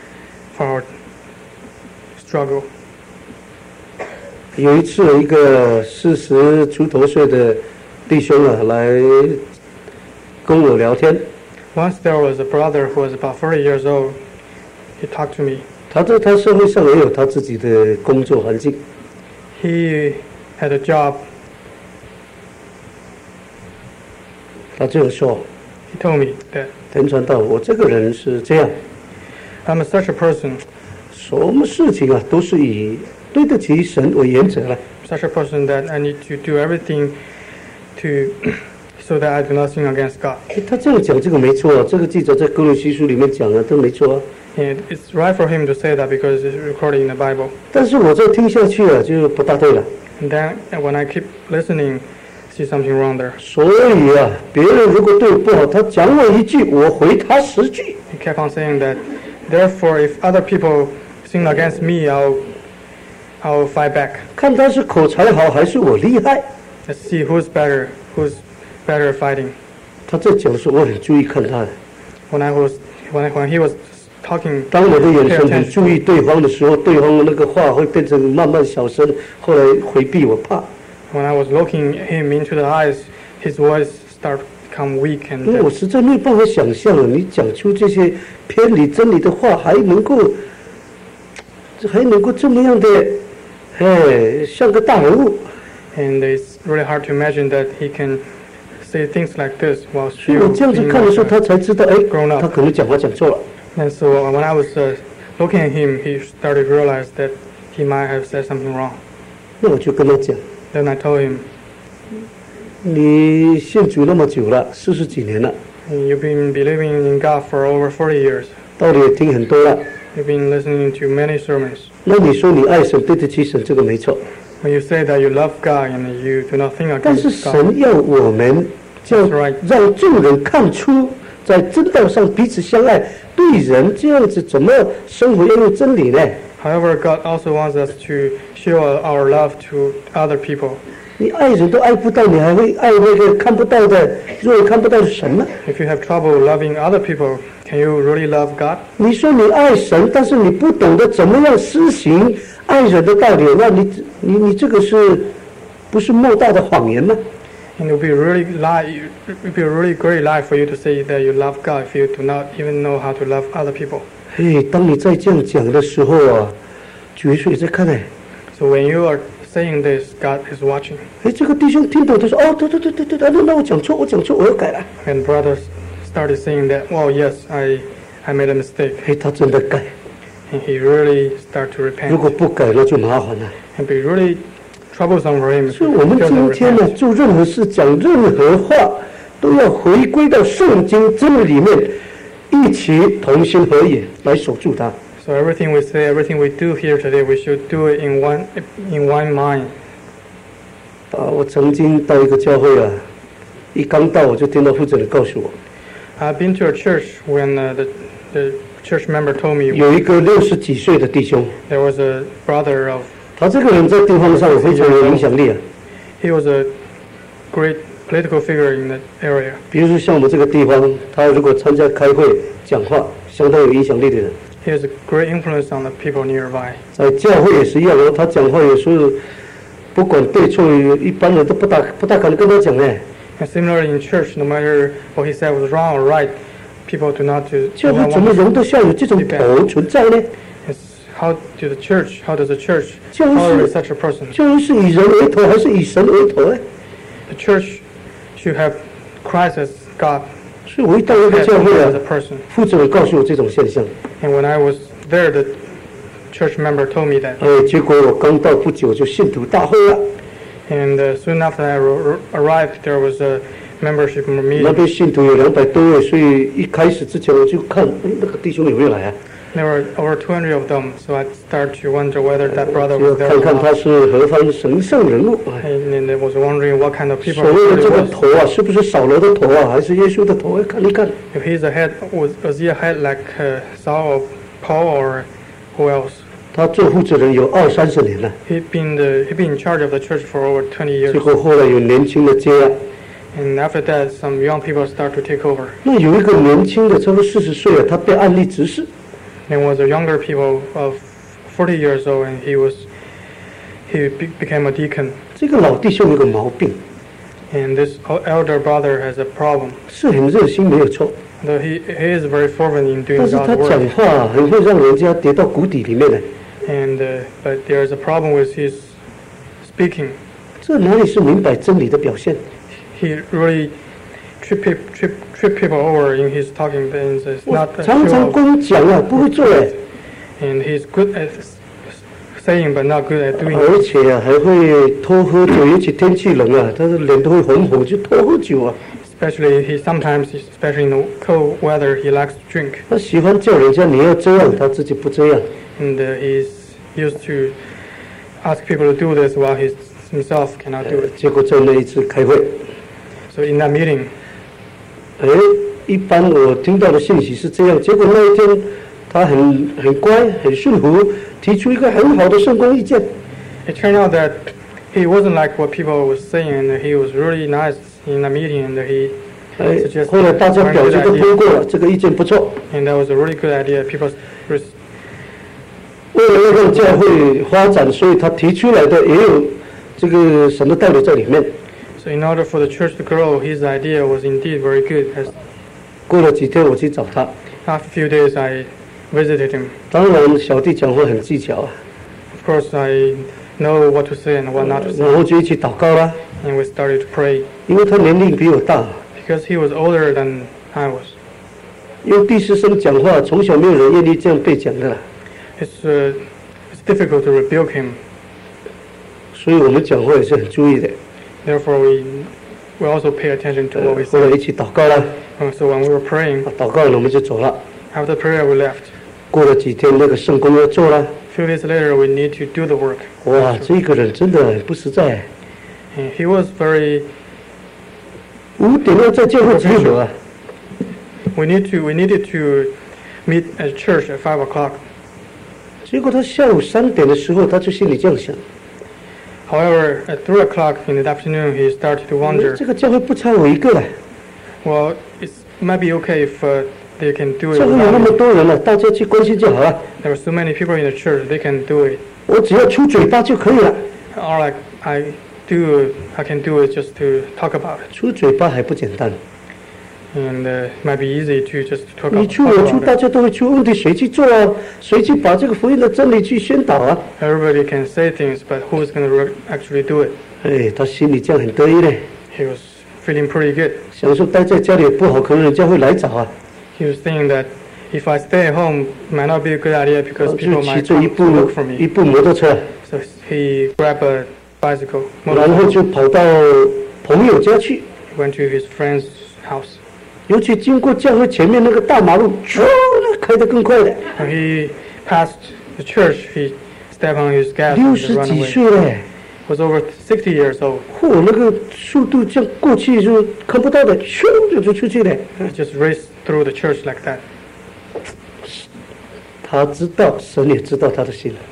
struggle. 有一次，一个40出头岁的弟兄啊，来跟我聊天。 Once there was a brother who was about 40 years old. He talked to me. 他社会上也有他自己的工作环境。 He had a job. 他这样说 He told me that 田传道，我这个人是这样， I'm such a person, 什么事情啊都是以对得起神为原则了。 such a person that I need to do everything to so that I do not sin against God. 他这样讲这个没错啊，这个记载在哥罗西书里面讲啊，都没错啊。 And it's right for him to say that because it's recorded in the Bible. 但是我再听下去啊，就不大对了。 And then when I keep listening, see something wrong there. 所以啊，别人如果对我不好，他讲我一句，我回他10句。 He kept on saying that, therefore, if other people sin against me, I'll fight back. 看他是口才好还是我厉害。 Let's see who's better at fighting. 他在讲的时候，我很注意看他的。 When he was talking, 当我的眼神很注意对方的时候，对方的那个话会变成慢慢小声，后来回避我怕。 when I was looking him into the eyes, his voice started become weak 因为我 and 实在没有办法想象啊，你讲出这些偏离真理的话，还能够这么样的，像个大人物。 it's really hard to imagine that he can say things like this while 所以 still 我这样子 being 看的时候， like 他才知道，哎 grown，up 他可能讲话讲错了。 And so when I was looking at him, he started to realize that he might have said something wrong. 那我就跟他讲， Then I told him, 你信主那么久了，40几年了， you've been believing in God for over 40 years. 道理也听很多了。 You've been listening to many sermons. 那你说你爱神，对得起神，这个没错。 When you say that you love God and you do not think 但是 against God, 神要我们，叫 That's right. 让众人看出，在真道上彼此相爱，对人这样子怎么生活要用真理呢？ however, God also wants us to show our love to other people. 你爱人都爱不到，你还会爱那个看不到的、肉眼看不到的神吗？ If you have trouble loving other people, can you really love God? 你说你爱神，但是你不懂得怎么样施行爱人的道理，那你这个是不是莫大的谎言吗？ And it would be a really great lie for you to say that you love God if you do not even know how to love other people. 嘿，当你在这样讲的时候啊，主耶稣也在看哎。 So when you are saying this, God is watching. 哎，这个弟兄听懂，他说：“哦，对，那我讲错，我要改了。” And brothers started saying that, well, yes, I made a mistake. 哎，他真的改。 And he really started to 如 repent. 果不改，那就麻烦了。 And be really troublesome for him if 所以 he 我们 doesn't 今天呢， repent. 做任何事、讲任何话，都要回归到圣经真理里面，一起同心合意来守住它。 So everything we say, everything we do here today, we should do it in one mind. 我曾经到一个教会啊，一刚到我就听到负责人告诉我， I've been to a church when the church member told me 有一个60几岁的弟兄， there was a brother of, 他这个人在地方上非常有影响力啊。 he was a great political figure in the area. 比如说像我们这个地方，他如果参加开会讲话，相当有影响力的人， He has a great influence on the people nearby. 在教会也是一样哦。他讲话有时候不管对错，一般人都不大敢跟他讲呢。 And similarly in church, no matter what he said was wrong or right, people do not do 教 not 会怎么 want 容得下有这种头存在呢？ It's how does the church 就是 tolerate such a person? 教会是以人为头，还是以神为头呢？ The church should have Christ as God 所以我一到那个 as 教会 a 啊， person. 负责人告诉我这种现象。 And when I was there, the church member told me that. 结果我刚到不久就信徒大会了， And soon after I arrived, there was a membership 那 meeting. 边信徒有200多位，所以一开始之前我就看，那个弟兄有没有来啊？ There were over 200 of them, so I started to wonder whether that brother 就 was there 看 or 看 not. 他是何方神圣人物。 And I was wondering what kind of people 所谓的 he 这个 was. 头啊，是不是扫罗的头啊，还是耶稣的頭？看一看。 If he's a head, was he a head like Saul or Paul or who else? 他做负责人有20-30年了， He'd been in charge of the church for over 20 结 years. 果后来有年轻的接啊。 And after that, some young people start to take over. 那有一个年轻的，差不多40岁啊，他被按立执事。 There was a younger people of 40 years old, and became a deacon. 这个老弟兄有个毛病， And this elder brother has a problem. 是很热心没有错， Though he is very fervent in 但 doing 是他 God's 讲 work. 话很会让人家跌到谷底里面来。 And but there's a problem with his speaking. 这哪里是明白真理的表现？ He really trip people over in his talking, and it's 我 not a 常 show 常 of, 光讲啊，不会做哎， and he's good at saying but not good at doing. 而且啊还会偷喝酒，尤其天气冷啊，他的脸都会红红，就偷喝酒啊。 Especially especially in the cold weather, he likes to drink, 他喜欢叫人家你要这样，他自己不这样。 and he's used to ask people to do this while himself cannot do it. 结果在那一次开会， So in that meeting, 一般我听到的信息是这样，结果那一天他很乖，很顺服，提出一个很好的圣公意见。 it turned out that he wasn't like what people were saying, and he was really nice in the meeting, and he 后来大家表决都通过了，这个意见不错。 and that was a really good idea. People 为了要让教会发展，所以他提出来的也有这个神的道理在里面。 So in order for the church to grow, his idea was indeed very good. As 过了几天，我去找他， after a few days, I visited him. 当然小弟讲话很技巧啊， Of course, I know what to say and what not to say. 然后就一起祷告啦。 And we started to pray. 因为他年龄比我大。 Because he was older than I was. 用第四声讲话，从小没有人愿意这样被讲的啦。 It's difficult to rebuke him. 所以我们讲话也是很注意的。 Therefore, we also pay attention to what we 后 say. 来一起祷告啦。 So when we were praying, 祷告了我们就走了。 after prayer we left. 过了几天，那个圣工要做了。 A few days later, we need to do the work. 哇，这个人真的很不实在。 And he was very. 5点要在教会集合啊。 We needed to meet at church at 5 o'clock. 结果他下午3点的时候，他就心里这样想。 However, at 3 o'clock in the afternoon, he started to wonder. 这个教会不差我一个了。 Well, it might be okay if they can do it. 教会有那么多人了，大家去关心就好了。 There are so many people in the church; they can do it. 我只要出嘴巴就可以了。 All I can do it just to talk about it. 出嘴巴还不简单。 And it might be easy to just talk 你出我出， about 大 it. 家都会出，问题谁去做啊？谁去把这个福音的真理去宣导啊？ Everybody can say things, but who's going to actually do it? 哎，他心里这样很得意嘞， He was feeling pretty good. 想说待在家里也不好，可能人家会来找啊。 He was thinking that if I stay at home, it might not be a good idea because 就 people 骑 might 着 come to look for 一 me. 部摩托车， So he grabbed a bicycle, 然后 motorcycle. 就跑到朋友家去。 He went to his friend's house. 尤其经过教会前面那个大马路，唰，开得更快的。 When he passed the church, he stepped on his gas and 60 ran 几 away. 岁嘞， He was over 60 years old. 嚯，那个速度这样过去就看不到的，咻就出去了。 He just raced through the church like that. 他知道，神也知道他的心。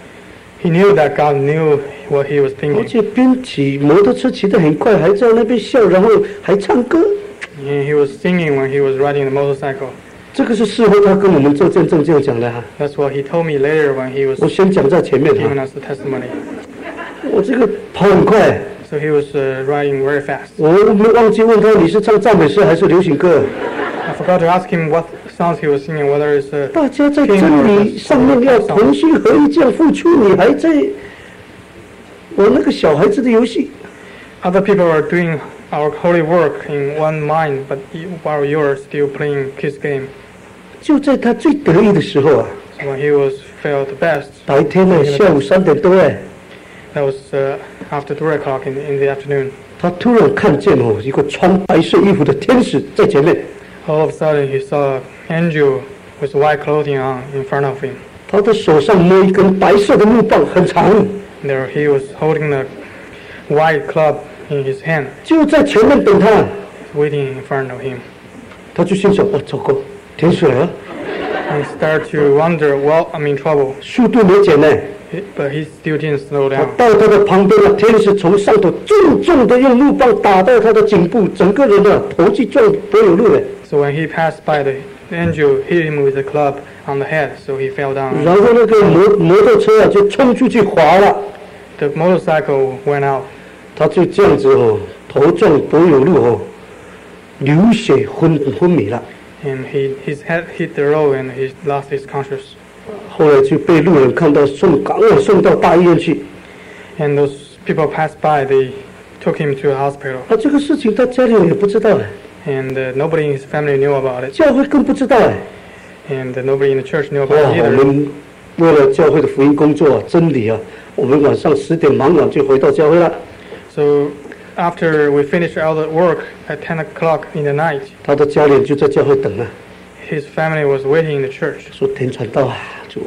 He knew that God knew what he was 而 thinking. 且边骑摩托车骑得很快，还在那边笑，然后还唱歌。 And he was singing when he was riding the motorcycle. 这个是事后他跟我们做见证这样讲的哈。 That's what he told me later when he was 我先讲在前面 giving 哈。 us the testimony. 我这个跑很快， So he was riding very fast. 我没忘记问他你是唱赞美诗还是流行歌。 I forgot to ask him what songs he was singing, whether it's 大家在真理上面要同心合意这样付出，你还在玩那个小孩子的游戏。 other people are doing our holy work in one mind, but while you are still playing kids game. 就在他最得意的时候啊， So when he was felt the best, 白天呢下午3点多哎， that was after 3 o'clock in the afternoon. 他突然看见哦一个穿白色衣服的天使在前面， All of a sudden, he saw an angel with white clothing on in front of him. 他的手上摸一根白色的木棒，很长， There he was holding a white club in his hand, 就在前面等他。 waiting in front of him. 他就心想：哦，糟糕，天使来了， And he started to wonder, well, I'm in trouble. 速度没减呢。 But he still didn't slow 我 down. 到他的旁边了，天使从上头重重的用木棒打到他的颈部，整个人啊头去撞柏油路了。 So when he passed by, the angel hit him with a club on the head, so he fell down. 然后那个摩托车啊就冲出去滑了， The motorcycle went out. 他就这样子哦，头撞柏油路哦，流血昏迷了。 And his head hit the road and he lost his conscious. 后来就被路人看到赶快送到大医院去。 And those people passed by, they took him to a hospital. 这个事情他家里人也不知道哎， And nobody in his family knew about it. 教会更不知道哎。 And nobody in the church knew 哇 about it 我 either. 们为了教会的福音工作啊，真理啊，我们晚上10点忙完就回到教会了。 So after we finished all the work at 10 o'clock in the night, 他的家人就在教会等了， his family was waiting in the church. 说田传道啊，就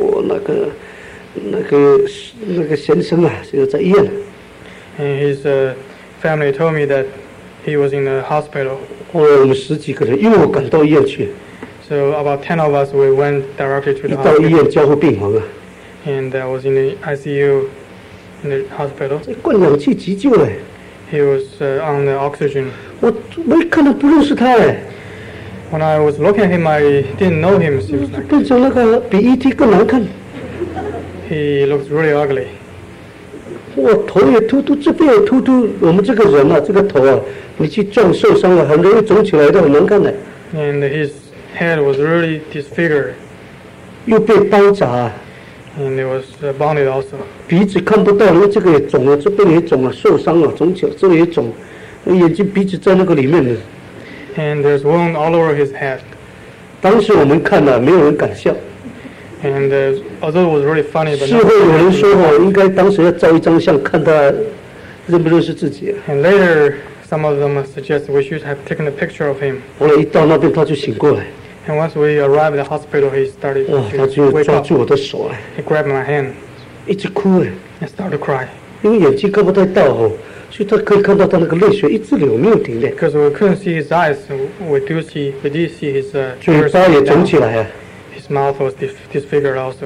那个先生啊，就在医院。 And his family told me that he was in the hospital. 后来我们10几个人又赶到医院去， So about 10 of us, we went directly to 一 the 到医 hospital. 院交护病房啊， And I was in the ICU in the hospital. 在灌氧气急救嘞。 He was on the oxygen. 我一看都不认识他哎， When I was looking at him, I didn't know him. He was like, 变成那个比 ET 更难看。 he looked really ugly. 我头也秃秃，这边也秃秃。我们这个人啊，这个头啊，你去撞受伤了，很容易肿起来的，很难看的。 And his head was really disfigured. 又被包扎， And it was bounded also. 鼻子看不到，因为这个也肿了，这边也肿了，受伤了，肿起来，这里也肿，眼睛鼻子在那个里面的。 And there's wound all over his head. 当时我们看了，没有人敢笑。 And although it was really funny, but 事后有人说应该当时要照一张相，看他认不认识自己。 And later, some of them suggested we should have taken a picture of him. 后来一到那边，他就醒过来。 And once we arrived at the hospital, he started 他 to 就 wake 抓 up. 住我的手哎， He grabbed my hand 一直哭哎， and started to cry 因为眼睛看不太到哦，所以他可以看到他那个泪水一直流，没有停的。 because we couldn't see his eyes. We did see his 嘴 tears 巴也 down. 肿起来啊。 His mouth was disfigured also.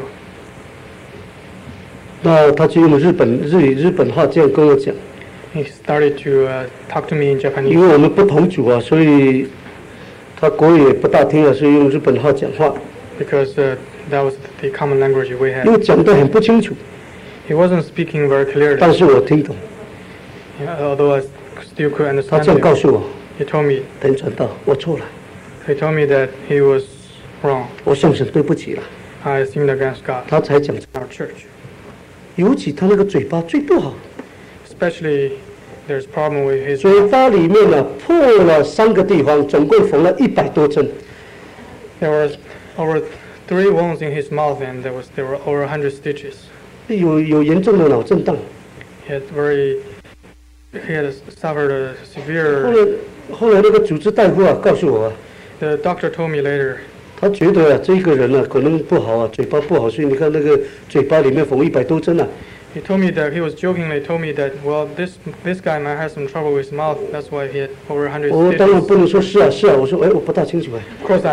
那他就用日本话这样跟我讲， He started to talk to me in 因 Japanese 为我们不同组啊，所以他国语也不大听啊，所以用日本话讲话， because that was the common language we 因 had. 为讲得很不清楚， He wasn't speaking very clearly, 但是我听懂。 although I still could 他 understand 这样告 him. 诉我， He told me 等转到我错了， He told me that he was wrong. 我向神对不起了。 I sinned against God. 他才讲， Our church, 尤其他那个嘴巴最不好， especially there's problem with his 嘴巴里面呢破了3个地方，总共缝了100多针。 There was over 3 wounds in his mouth, and there were over 100 stitches. 有严重的脑震荡。 He had suffered a 后 severe. 来那个主治大夫啊告诉我啊， The doctor told me later 他觉得啊这个人呢可能不好啊，嘴巴不好，所以你看那个嘴巴里面缝100多针啊。 he told me that he was jokingly told me that this guy might have some trouble with his mouth. That's why he had over 100 我当然 stitches. 不能说是啊是啊，我说我不大清楚哎。 Of course,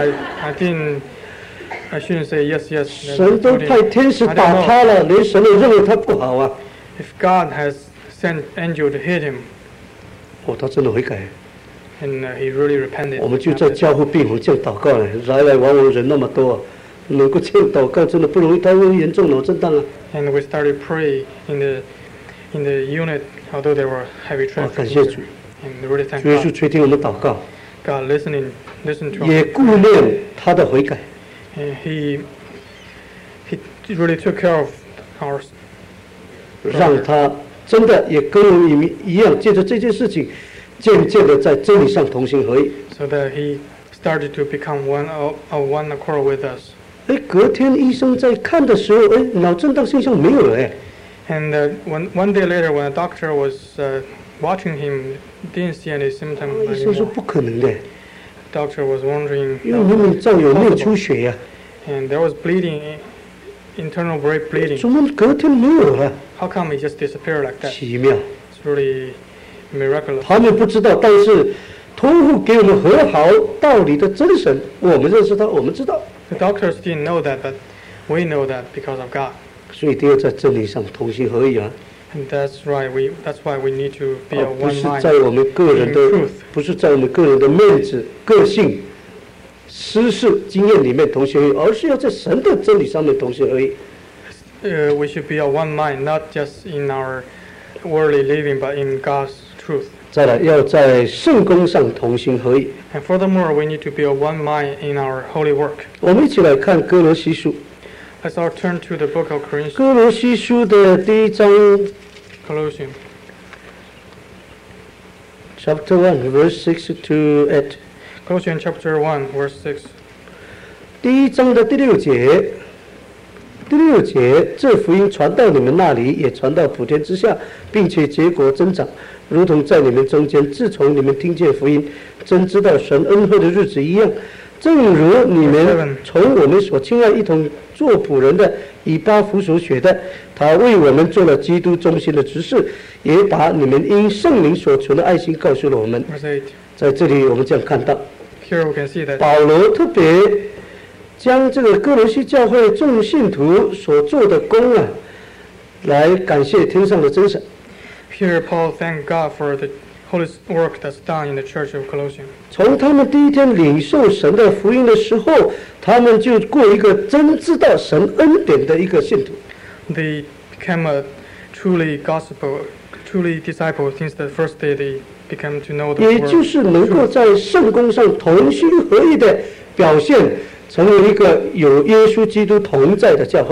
I shouldn't say yes. 神都派天使打他了，连神都认为他不好啊。 If God has sent angel to hit him, 他真的悔改。 and he really repented. 我们就在教会病房这样祷告呢，来往往人那么多啊，能够这样祷告真的不容易，他会严重脑震荡啊。 And we started praying in the unit, although there were heavy 感 traffic. 谢主， And really thank 主耶稣 God. 垂听我们祷告， God listened to 也 us. 顾念他的悔改。 And he really took care of our. 让他真的也跟我们一样，借着这件事情，渐渐的在真理上同心合意。 So that he started to become one accord with us. 隔天医生在看的时候，脑震荡现象没有了 And one day later, when a doctor was watching him, didn't see any symptoms 医生说 anymore. 不可能的， Doctor was wondering, 因为明明照有内出血呀、 and there was bleeding, internal bleeding. 怎么隔天没有了？ How come it just disappeared like that? 奇妙， It's really miraculous. 他们不知道，但是托付给我们和好道理的真神，我们认识他，我们知道， The doctors didn't know that, but we know that because of God. 所以一定要在真理上同心合意啊！ And that's right. That's why we need to be 不 one 是 mind. 在我们个人的 in truth. 不是在我们个人的面子、个性、私事、经验里面同心合意，而是要在神的真理上面同心合意。 We should be of one mind, not just in our worldly living, but in God's truth. 再来，要在圣工上同心合意。 And furthermore, we need to be of one mind in our holy work. 我们一起来看哥罗西书， Let's all turn to the book of Corinthians, 哥罗西书的第1章 Colossians, ，Chapter 1, verse 6 to 8。 Colossians chapter 1, verse 6. 第1章的第6节，第6节，这福音传到你们那里，也传到普天之下，并且结果增长，如同在你们中间，自从你们听见福音，真知道神恩惠的日子一样。正如你们从我们所亲爱一同做仆人的以巴弗所学的，他为我们做了基督中心的执事，也把你们因圣灵所存的爱心告诉了我们。 Verse 8. 在这里，我们这样看到， Here we can see that 保罗特别将这个哥罗西教会众信徒所做的功啊，来感谢天上的真神。 here Paul thanked God for the holy work that's done in the church of Colossians. 从他们第一天领受神的福音的时候，他们就过一个真知道神恩典的一个信徒。 They became a truly disciple since the first day they became to know the 也就 word. 是能够在圣工上同心合意的表现，成为一个有耶稣基督同在的教会。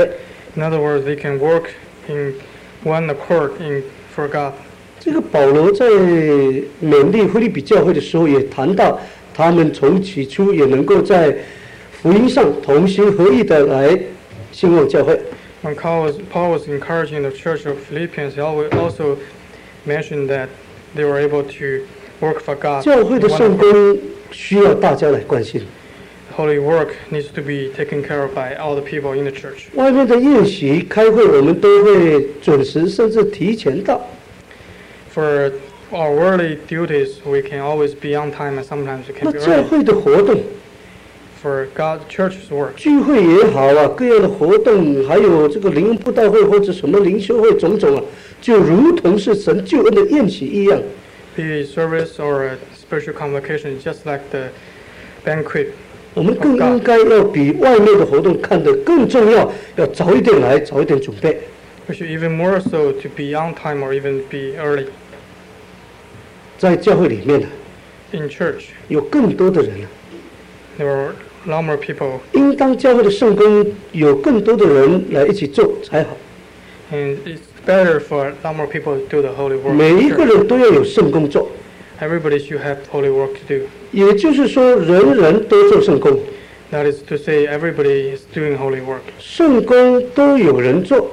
In other words, they can work in one accord for God. 这个保罗在勉励腓立比教会的时候，也谈到他们从起初也能够在福音上同心合意的来兴旺教会。 When Paul was encouraging the church of Philippians, he also mentioned that they were able to work for God. 教会的圣工需要大家来关心。 Holy work needs to be taken care of by all the people in the church. 外面的宴席、开会，我们都会准时，甚至提前到。 For our worldly duties, we can always be on time, and sometimes we 那 can be 教 early. 会的活动， For God, church's work, 聚会也好啊，各样的活动，还有这个灵恩布道会或者什么灵修会，种种啊，就如同是神救恩的宴席一样。 be it service or a spiritual convocation, just like the banquet. 我们更应该要比外面的活动看得更重要，要早一点来，早一点准备。 We should even more so to be on time or even be early. 在教会里面呢， In church, 有更多的人啊， there are a lot more people, 应当教会的圣工有更多的人来一起做才好。 and it's better for a lot more people to do the holy work. 每 in 一个 church. 人都要有圣工做， Everybody should have holy work to do. 也就是说，人人都做圣工， That is to say, everybody is doing holy work. 圣工都有人做。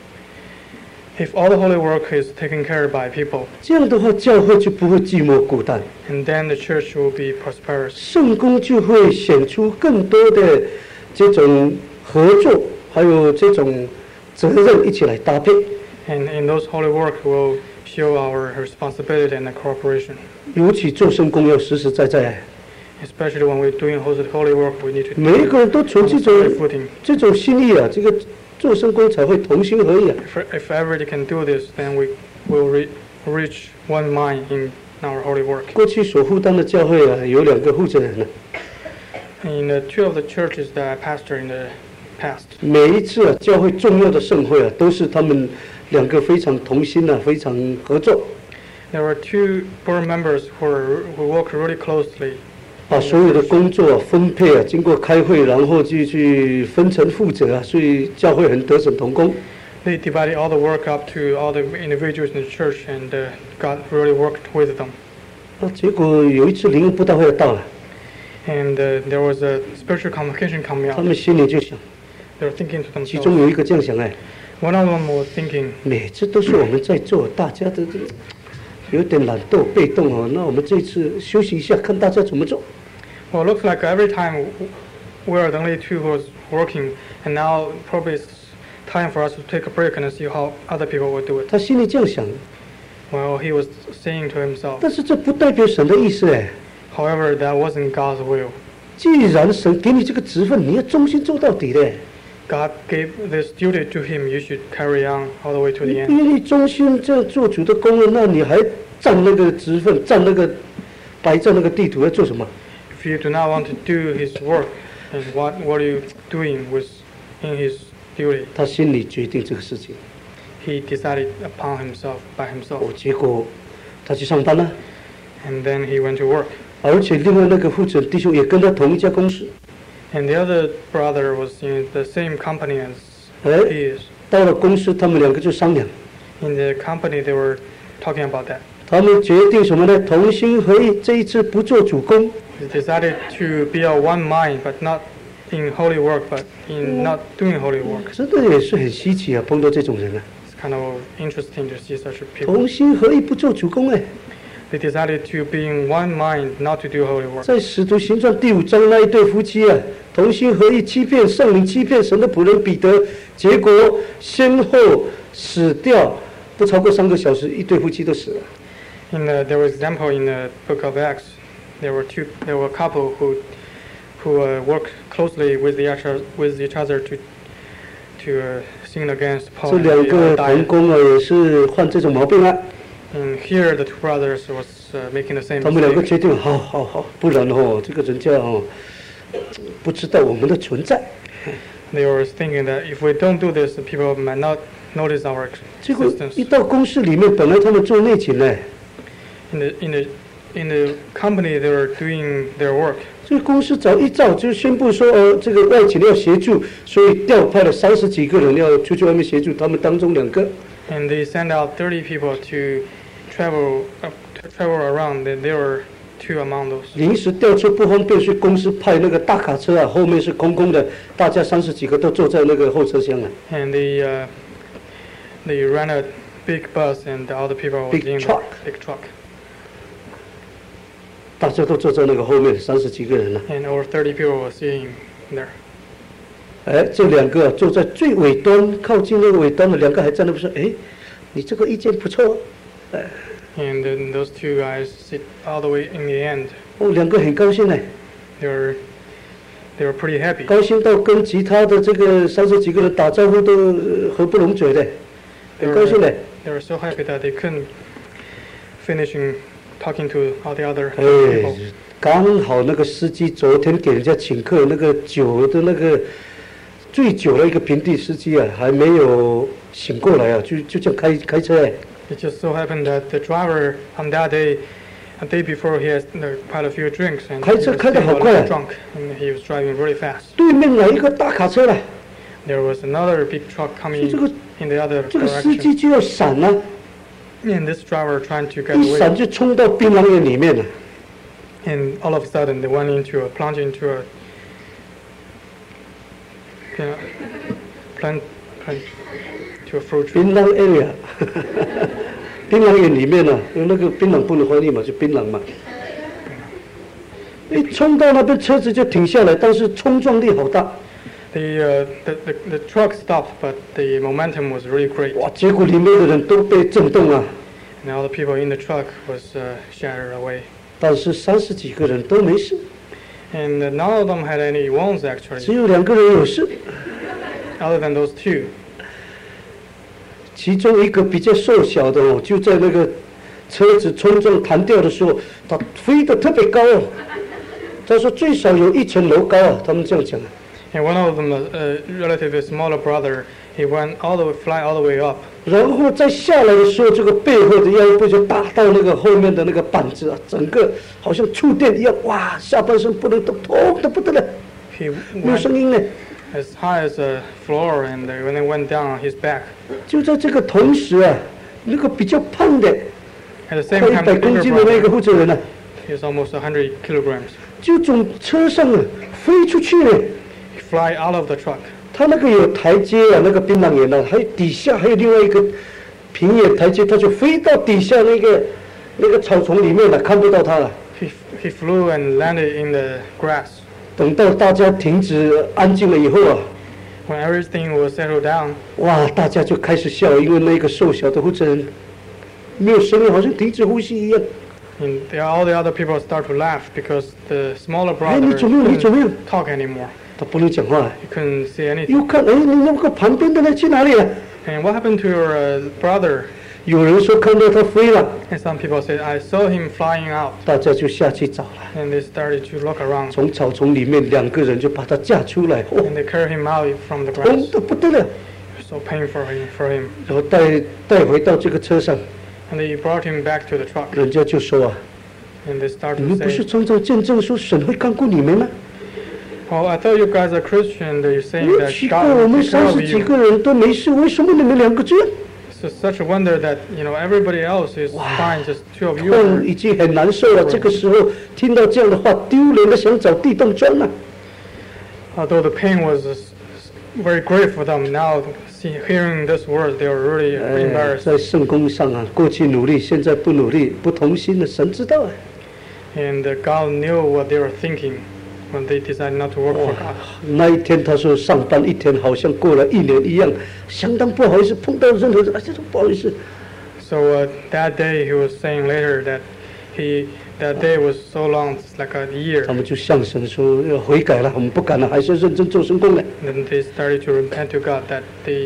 If all the holy work is taken care of by people, 这样的话，教会就不会寂寞孤单， and then the church will be prosperous. 圣工就会显出更多的这种合作，还有这种责任一起来搭配。 And in those holy work, we'll show our responsibility and cooperation. 尤其做圣工要实实在在， Especially when we're doing holy work, we need to 每一个人都存 on 这 a 种 solid footing. 这种心意啊，这个做圣工才会同心合意啊。 If everybody can do this, then we will reach one mind in our holy work. 过去所负担的教会啊，有2个负责人呢、 In two of the churches that I pastored in the past, 每一次啊，教会重要的盛会啊，都是他们2个非常同心啊，非常合作， there were two board members who worked really closely. 把所有的工作啊分配啊，经过开会，然后就去分成负责啊，所以教会很得神同工。 They divided all the work up to all the individuals in the church, and God really worked with them. 结果有一次灵恩布道会要到了， And there was a spiritual convocation coming 他 out. 们心里就想， They were thinking to 其中 themselves. 有一个这样想哎， One of them was thinking, 每次都是我们在做，大家都有点懒惰被动哦，那我们这次休息一下，看大家怎么做。 well, it looks like every time we are the only two who was working, and now probably it's time for us to take a break and see how other people will do it. 他心里这样想， Well, he was saying to himself. 但是这不代表神的意思哎。 However, that wasn't God's will. 既然神给你这个职分，你要忠心做到底的。 God gave this duty to him. You should carry on all the way to 你 the 不 end. 愿意忠心这样做主的工人，那你还占那个职分，占那个白占那个地图要做什么？ If you do not want to do his work, then what are you doing in his duty? 他心里决定这个事情， He decided upon himself by himself, 结果他去上班了， and then he went to work. 而且另外那个负责人弟兄也跟他同一家公司。 And the other brother was in the same company as 哎， he is. 到了公司，他们2个就商量， In the company, they were talking about that. 他们决定什么呢？同心合意，这一次不做主工， They decided to be of one mind, but not in holy work, but in not doing holy work. 真的也是很稀奇啊，碰到这种人啊， It's kind of interesting to see such people. 同心合意不做主工哎。 They decided to be in one mind, not to do holy work. 在使徒行传第5章那一对夫妻啊，同心合意欺骗圣灵，欺骗神的仆人彼得，结果先后死掉，不超过3个小时，一对夫妻都死了。 There was example in the book of Acts. There were a couple who worked closely with each other to sin against 这 Paul. 2 个 And 同 they died. 工啊，也是患这种毛病啊。 And here the two brothers was making the same 他们2个 mistake. 决定，好，不然哦，这个人家哦，不知道我们的存在。 They were thinking that if we don't do this, the people might not notice our 结果 existence. 一到公司里面，本来他们做内勤呢， In the company, they were doing their work. 这个公司早就宣布说，这个外勤要协助，所以调派了30几个人要出去外面协助，他们当中2个。 And they sent out 30 people to travel around. And there were 2 among those. 临时调车不方便，所以公司派那个大卡车啊，后面是空空的，大家30几个都坐在那个后车厢啊。 And they ran a big bus, and the other people were in the big truck. 大家都坐在那个后面，30几个人了。 And over 30 people were sitting there. 哎，这2个坐在最尾端，靠近那个尾端的2个还在那边说：“哎，你这个意见不错。”哎。 And then those 2 guys sit all the way in the end. 哦，2个很高兴呢。 They were pretty happy. 高兴到跟其他的这个30几个人打招呼都合不拢嘴的，很高兴的。 They were so happy that they couldn't finish talking to all the other people. 哎，刚好那个司机昨天给人家请客，那个酒的那个醉酒的一个平地司机啊，还没有醒过来啊，就这样开车哎。 It just so happened that the driver on that day, a day before, he had quite a few drinks and he was drunk, and he was driving really fast. 对面来一个大卡车了。 There was another big truck coming in the other 这个司机就要闪了。 And this driver trying to get 一闪 away. 就冲到槟榔园里面了。 And all of a sudden, they plunged into a fruit tree. 槟榔 area， 槟榔园里面呢，有那个槟榔不能翻译嘛，就槟榔嘛。一冲到那边，车子就停下来，但是冲撞力好大。 The truck stopped, but the momentum was really great. 哇！结果里面的人都被震动啊。 And all the people in the truck was shattered away. 但是30几个人都没事。 And none of them had any wounds 只 actually, 有2个人有事。 other than those 2. 其中一个比较瘦小的哦，就在那个车子冲撞弹掉的时候，他飞得特别高哦。他说最少有1层楼高啊，他们这样讲。 And one of them, a relatively smaller brother, he fly all the way up. 然后再下来的时候，这个背后的腰部就打到那个后面的那个板子啊，整个好像触电一样，哇，下半身不能动，痛得不得了， He 没有 went 声音呢。 as high as the floor, and when it went down on his back. 就在这个同时啊，那个比较胖的， At the same 快 time, 100 the 公 bigger 斤的那个 brother, 负责人呢， he is almost 100 kilograms. 就从车上啊飞出去了。 He fly out of the truck. 他那个有台阶啊，那个槟榔园啊，还有底下还有另外一个平野台阶，他就飞到底下那个草丛里面了，看不到他了。 He flew and landed in the grass. 等到大家停止安静了以后啊， When everything was settled down, 哇，大家就开始笑，因为那个瘦小的负责人没有声音，好像停止呼吸一样。 and all the other people start to laugh because the smaller 哎， brother 你怎么样？你怎么样？ couldn't talk anymore. 他不能讲话。 He couldn't say anything. 又看，哎，你那个旁边的那去哪里了？ And what happened to your brother? 有人说看到他飞了， And some people said, I saw him flying out. 大家就下去找了。 And they started to look around. 从草丛里面2个人就把他架出来，哦， And they carried him out from the 痛 grass. 得不得了。 So painful for him. 然后带回到这个车上， And they brought him back to the truck. 人家就说啊， And they started 你 to 们不是 say, 常常见证说神会看顾你们吗？ well, I thought you guys are Christian. That you're saying 哎， that 奇怪， God 我 will 们 take care of 30几 you. 个人都没事，为什么你们2个这样？ So such a wonder that, everybody else is fine, just 2 of you 痛 are. 已经很难受了。这个时候听到这样的话，丢脸的想找地洞钻了。 Although the pain was very great for them, now hearing this word, they were really 哎， embarrassed. 在圣工上啊，过去努力，现在不努力，不同心的，神知道啊。 And God knew what they were thinking when they decided not to work for God. 那一天他说上班一天好像过了1年一样，相当不好意思，碰到任何人，哎，这种不好意思。 So that day, he was saying later that that day was so long, it's like a year. 他们就向神说要悔改了，我们不敢了，还是认真做圣工了。 And then they started to repent to God that they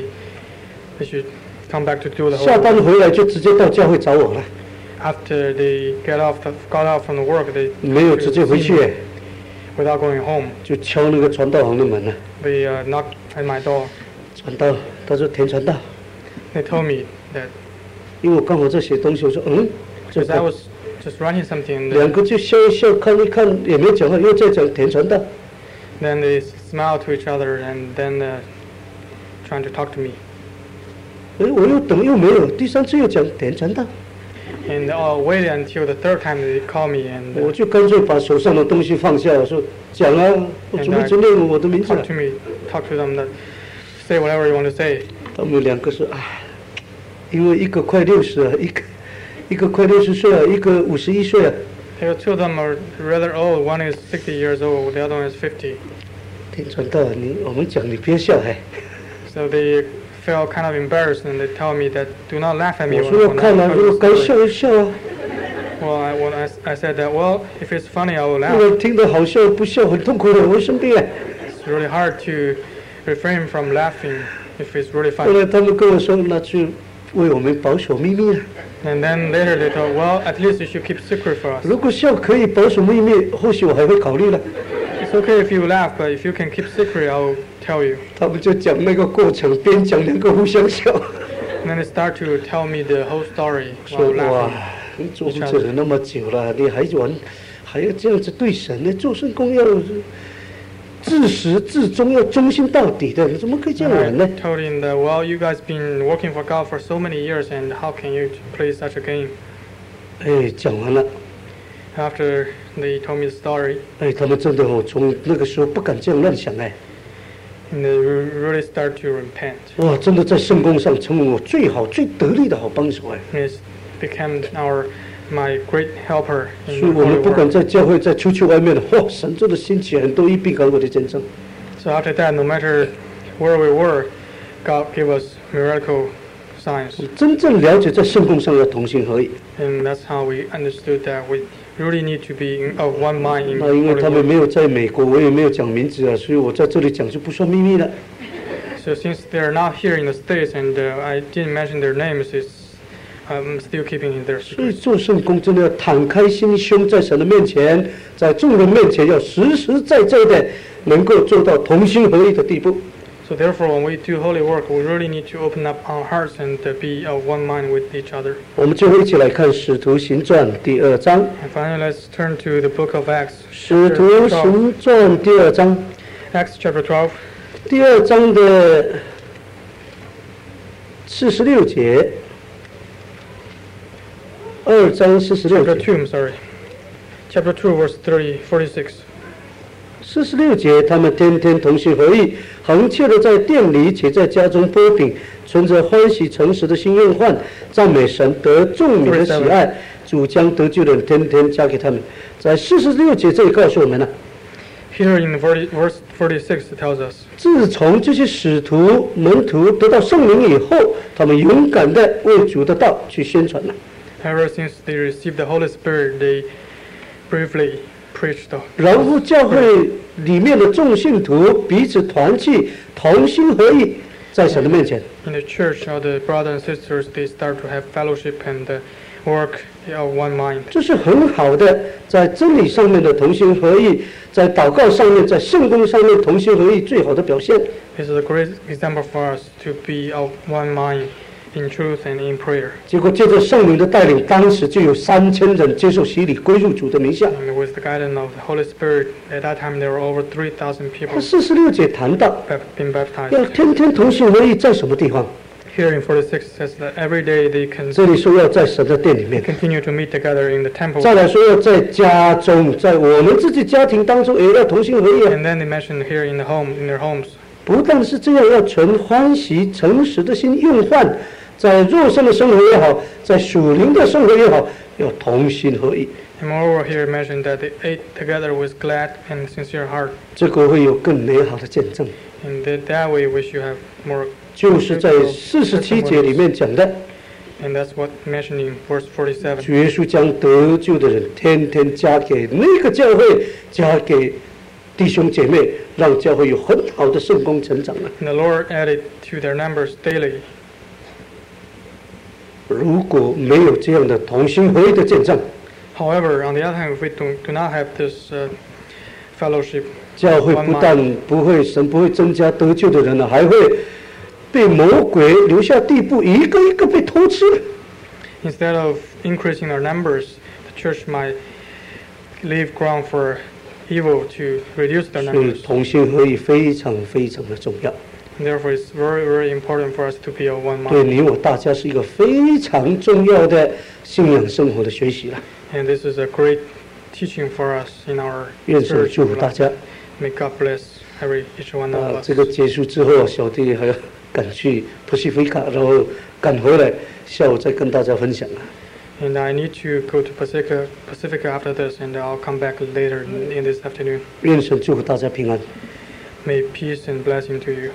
should come back to do the 下 whole 班 work. 回来就直接到教会找我了， After they got out from the work, they 没有直接回去， without going home. 就敲那个传道行的门了。 They knocked at my door. 传道，他说田传道， They told me that 因为我刚好在写东西，我说这 because I 个 was just writing something. 两个就笑一笑，看一看，也没讲话，又在讲田传道。 Then they smile to each other and then trying to talk to me. 我又等又没有，第三次又讲田传道。 And waited until the third time they call me and 我就干脆把手上的东西放下，我说讲啊，我准备念我的名字。 talk to them that say whatever you want to say. 他们两个说，哎，因为一个快60了，一个快60岁了，一个51岁了。 Two of them are rather old. One is 60 years old. The other one is 50. 田传道，我们讲你别笑哎。 So they felt kind of embarrassed and they tell me that do not laugh at me. 我说要看啊，如果该笑就笑啊。 Well, I said that well, if it's funny, I will laugh. 如果听得好笑不笑很痛苦的，我会生病哎。 It's really hard to refrain from laughing if it's really funny. 后来他们跟我说，那就为我们保守秘密啊。 And then later they thought, well, at least you should keep secret for us. 如果笑可以保守秘密，或许我还会考虑了。 It's okay if you laugh, but if you can keep secret, I'll tell you. 他们就讲那个过程，边讲两个互相笑。 And then they start to tell me the whole story 说 while 哇 laughing.， 你做牧者那么久了，你还要这样子对神呢？做圣工要自始至终，要忠心到底的，你怎么可以这样玩呢 I told him that, well, you guys been working for God for so many years, and how can you play such a game? 哎，讲完了。 After they told me the story, 哎，他们真的从那个时候不敢这样乱想哎。 and they really start to repent. 哇，真的在圣工上成为我最好、最得力的好帮手哎。 And it's became my great helper 所 in 以 the 我 holy 们不管 work. 在教会再出去外面的，哇，神真的兴起很多一并给我的见证。 So after that, no matter where we were, God gave us miracle signs. 真正了解在圣工上要同心合意。 And that's how we understood that we really need to be of one mind in 那因为 holy 他们 work. 没有在美国，我也没有讲名字啊，所以我在这里讲就不算秘密了。 So since they're not here in the States and I didn't mention their names, I'm still keeping their 所以 secrets. 做圣工真的要敞开心胸，在神的面前，在众人面前，要实实在在的能够做到同心合意的地步。 So therefore, when we do holy work, we really need to open up our hearts and be of one mind with each other. 我们最后一起来看《使徒行传》第2章，《 And finally, let's turn to the book of Acts, 使 chapter 徒 12. 行传》第2章， Acts chapter 12, 第2章的46节，2章46 chapter 节。 2, I'm sorry. Chapter 2, verse 46. 46节，他们天天同心合意，恒切的在店里，且在家中剥饼，存着欢喜诚实的心愿换，赞美神，得众民的喜爱。主将得救的人天天加给他们。在46节这里告诉我们呢， Here in verse 46, it tells us, 自从这些使徒门徒得到圣灵以后，他们勇敢的为主的道去宣传了。 ever since they received the Holy Spirit, they bravely preached the 然后教会里面的众信徒彼此团契，同心合意，在神的面前。 In the church, all the brothers and sisters, they start to have fellowship and work of one mind. 这是很好的，在真理上面的同心合意，在祷告上面，在圣工上面同心合意最好的表现。 This is a great example for us to be of one mind in truth and in prayer. 结果借着圣灵的带领，当时就有3000人接受洗礼，归入主的名下。 And with the guidance of the Holy Spirit, at that time there were over 3,000 people 那46节谈到 been 要 baptized. 天天同心合意，在什么地方？ Here in 46 says that every day they can 这里说要在神的殿里面， continue to meet together in the temple. 再来说要在家中，在我们自己家庭当中也要同心合意啊。 And then they mentioned here in their homes. 不但是这样，要存欢喜诚实的心用换，在肉身的生活也好，在属灵的生活也好，要同心合意。 And moreover, here mentioned that they ate together with glad and sincere heart. 这个会有更美好的见证。 And that way we should have more. 就是在47节里面讲的， And that's what mentioned in verse 47. 主耶稣将得救的人天天加给那个教会，加给弟兄姐妹，让教会有很好的圣工成长啊！ And the Lord added to their numbers daily. 如果没有这样的同心合意的见证， However, on the other hand, if we do not have this fellowship, 教会不但不会神不会增加得救的人了，还会被魔鬼留下地步，一个一个被偷吃。 instead of increasing our numbers, the church might leave ground for evil to reduce their 所以 numbers. 同心合意非常非常的重要， Therefore, it's very, very important for us to be of one 对 mind. 你我大家是一个非常重要的信仰生活的学习了。 And this is a great teaching for us in our 愿神祝 spiritual 福大 life. 家。 May God bless each one of us. 这个结束之后，小弟还要赶去波西菲卡，然后赶回来，下午再跟大家分享啊。 And I need to go to Pacifica after this, and I'll come back later in this afternoon. 愿神祝福大家平安。 May peace and blessing to you.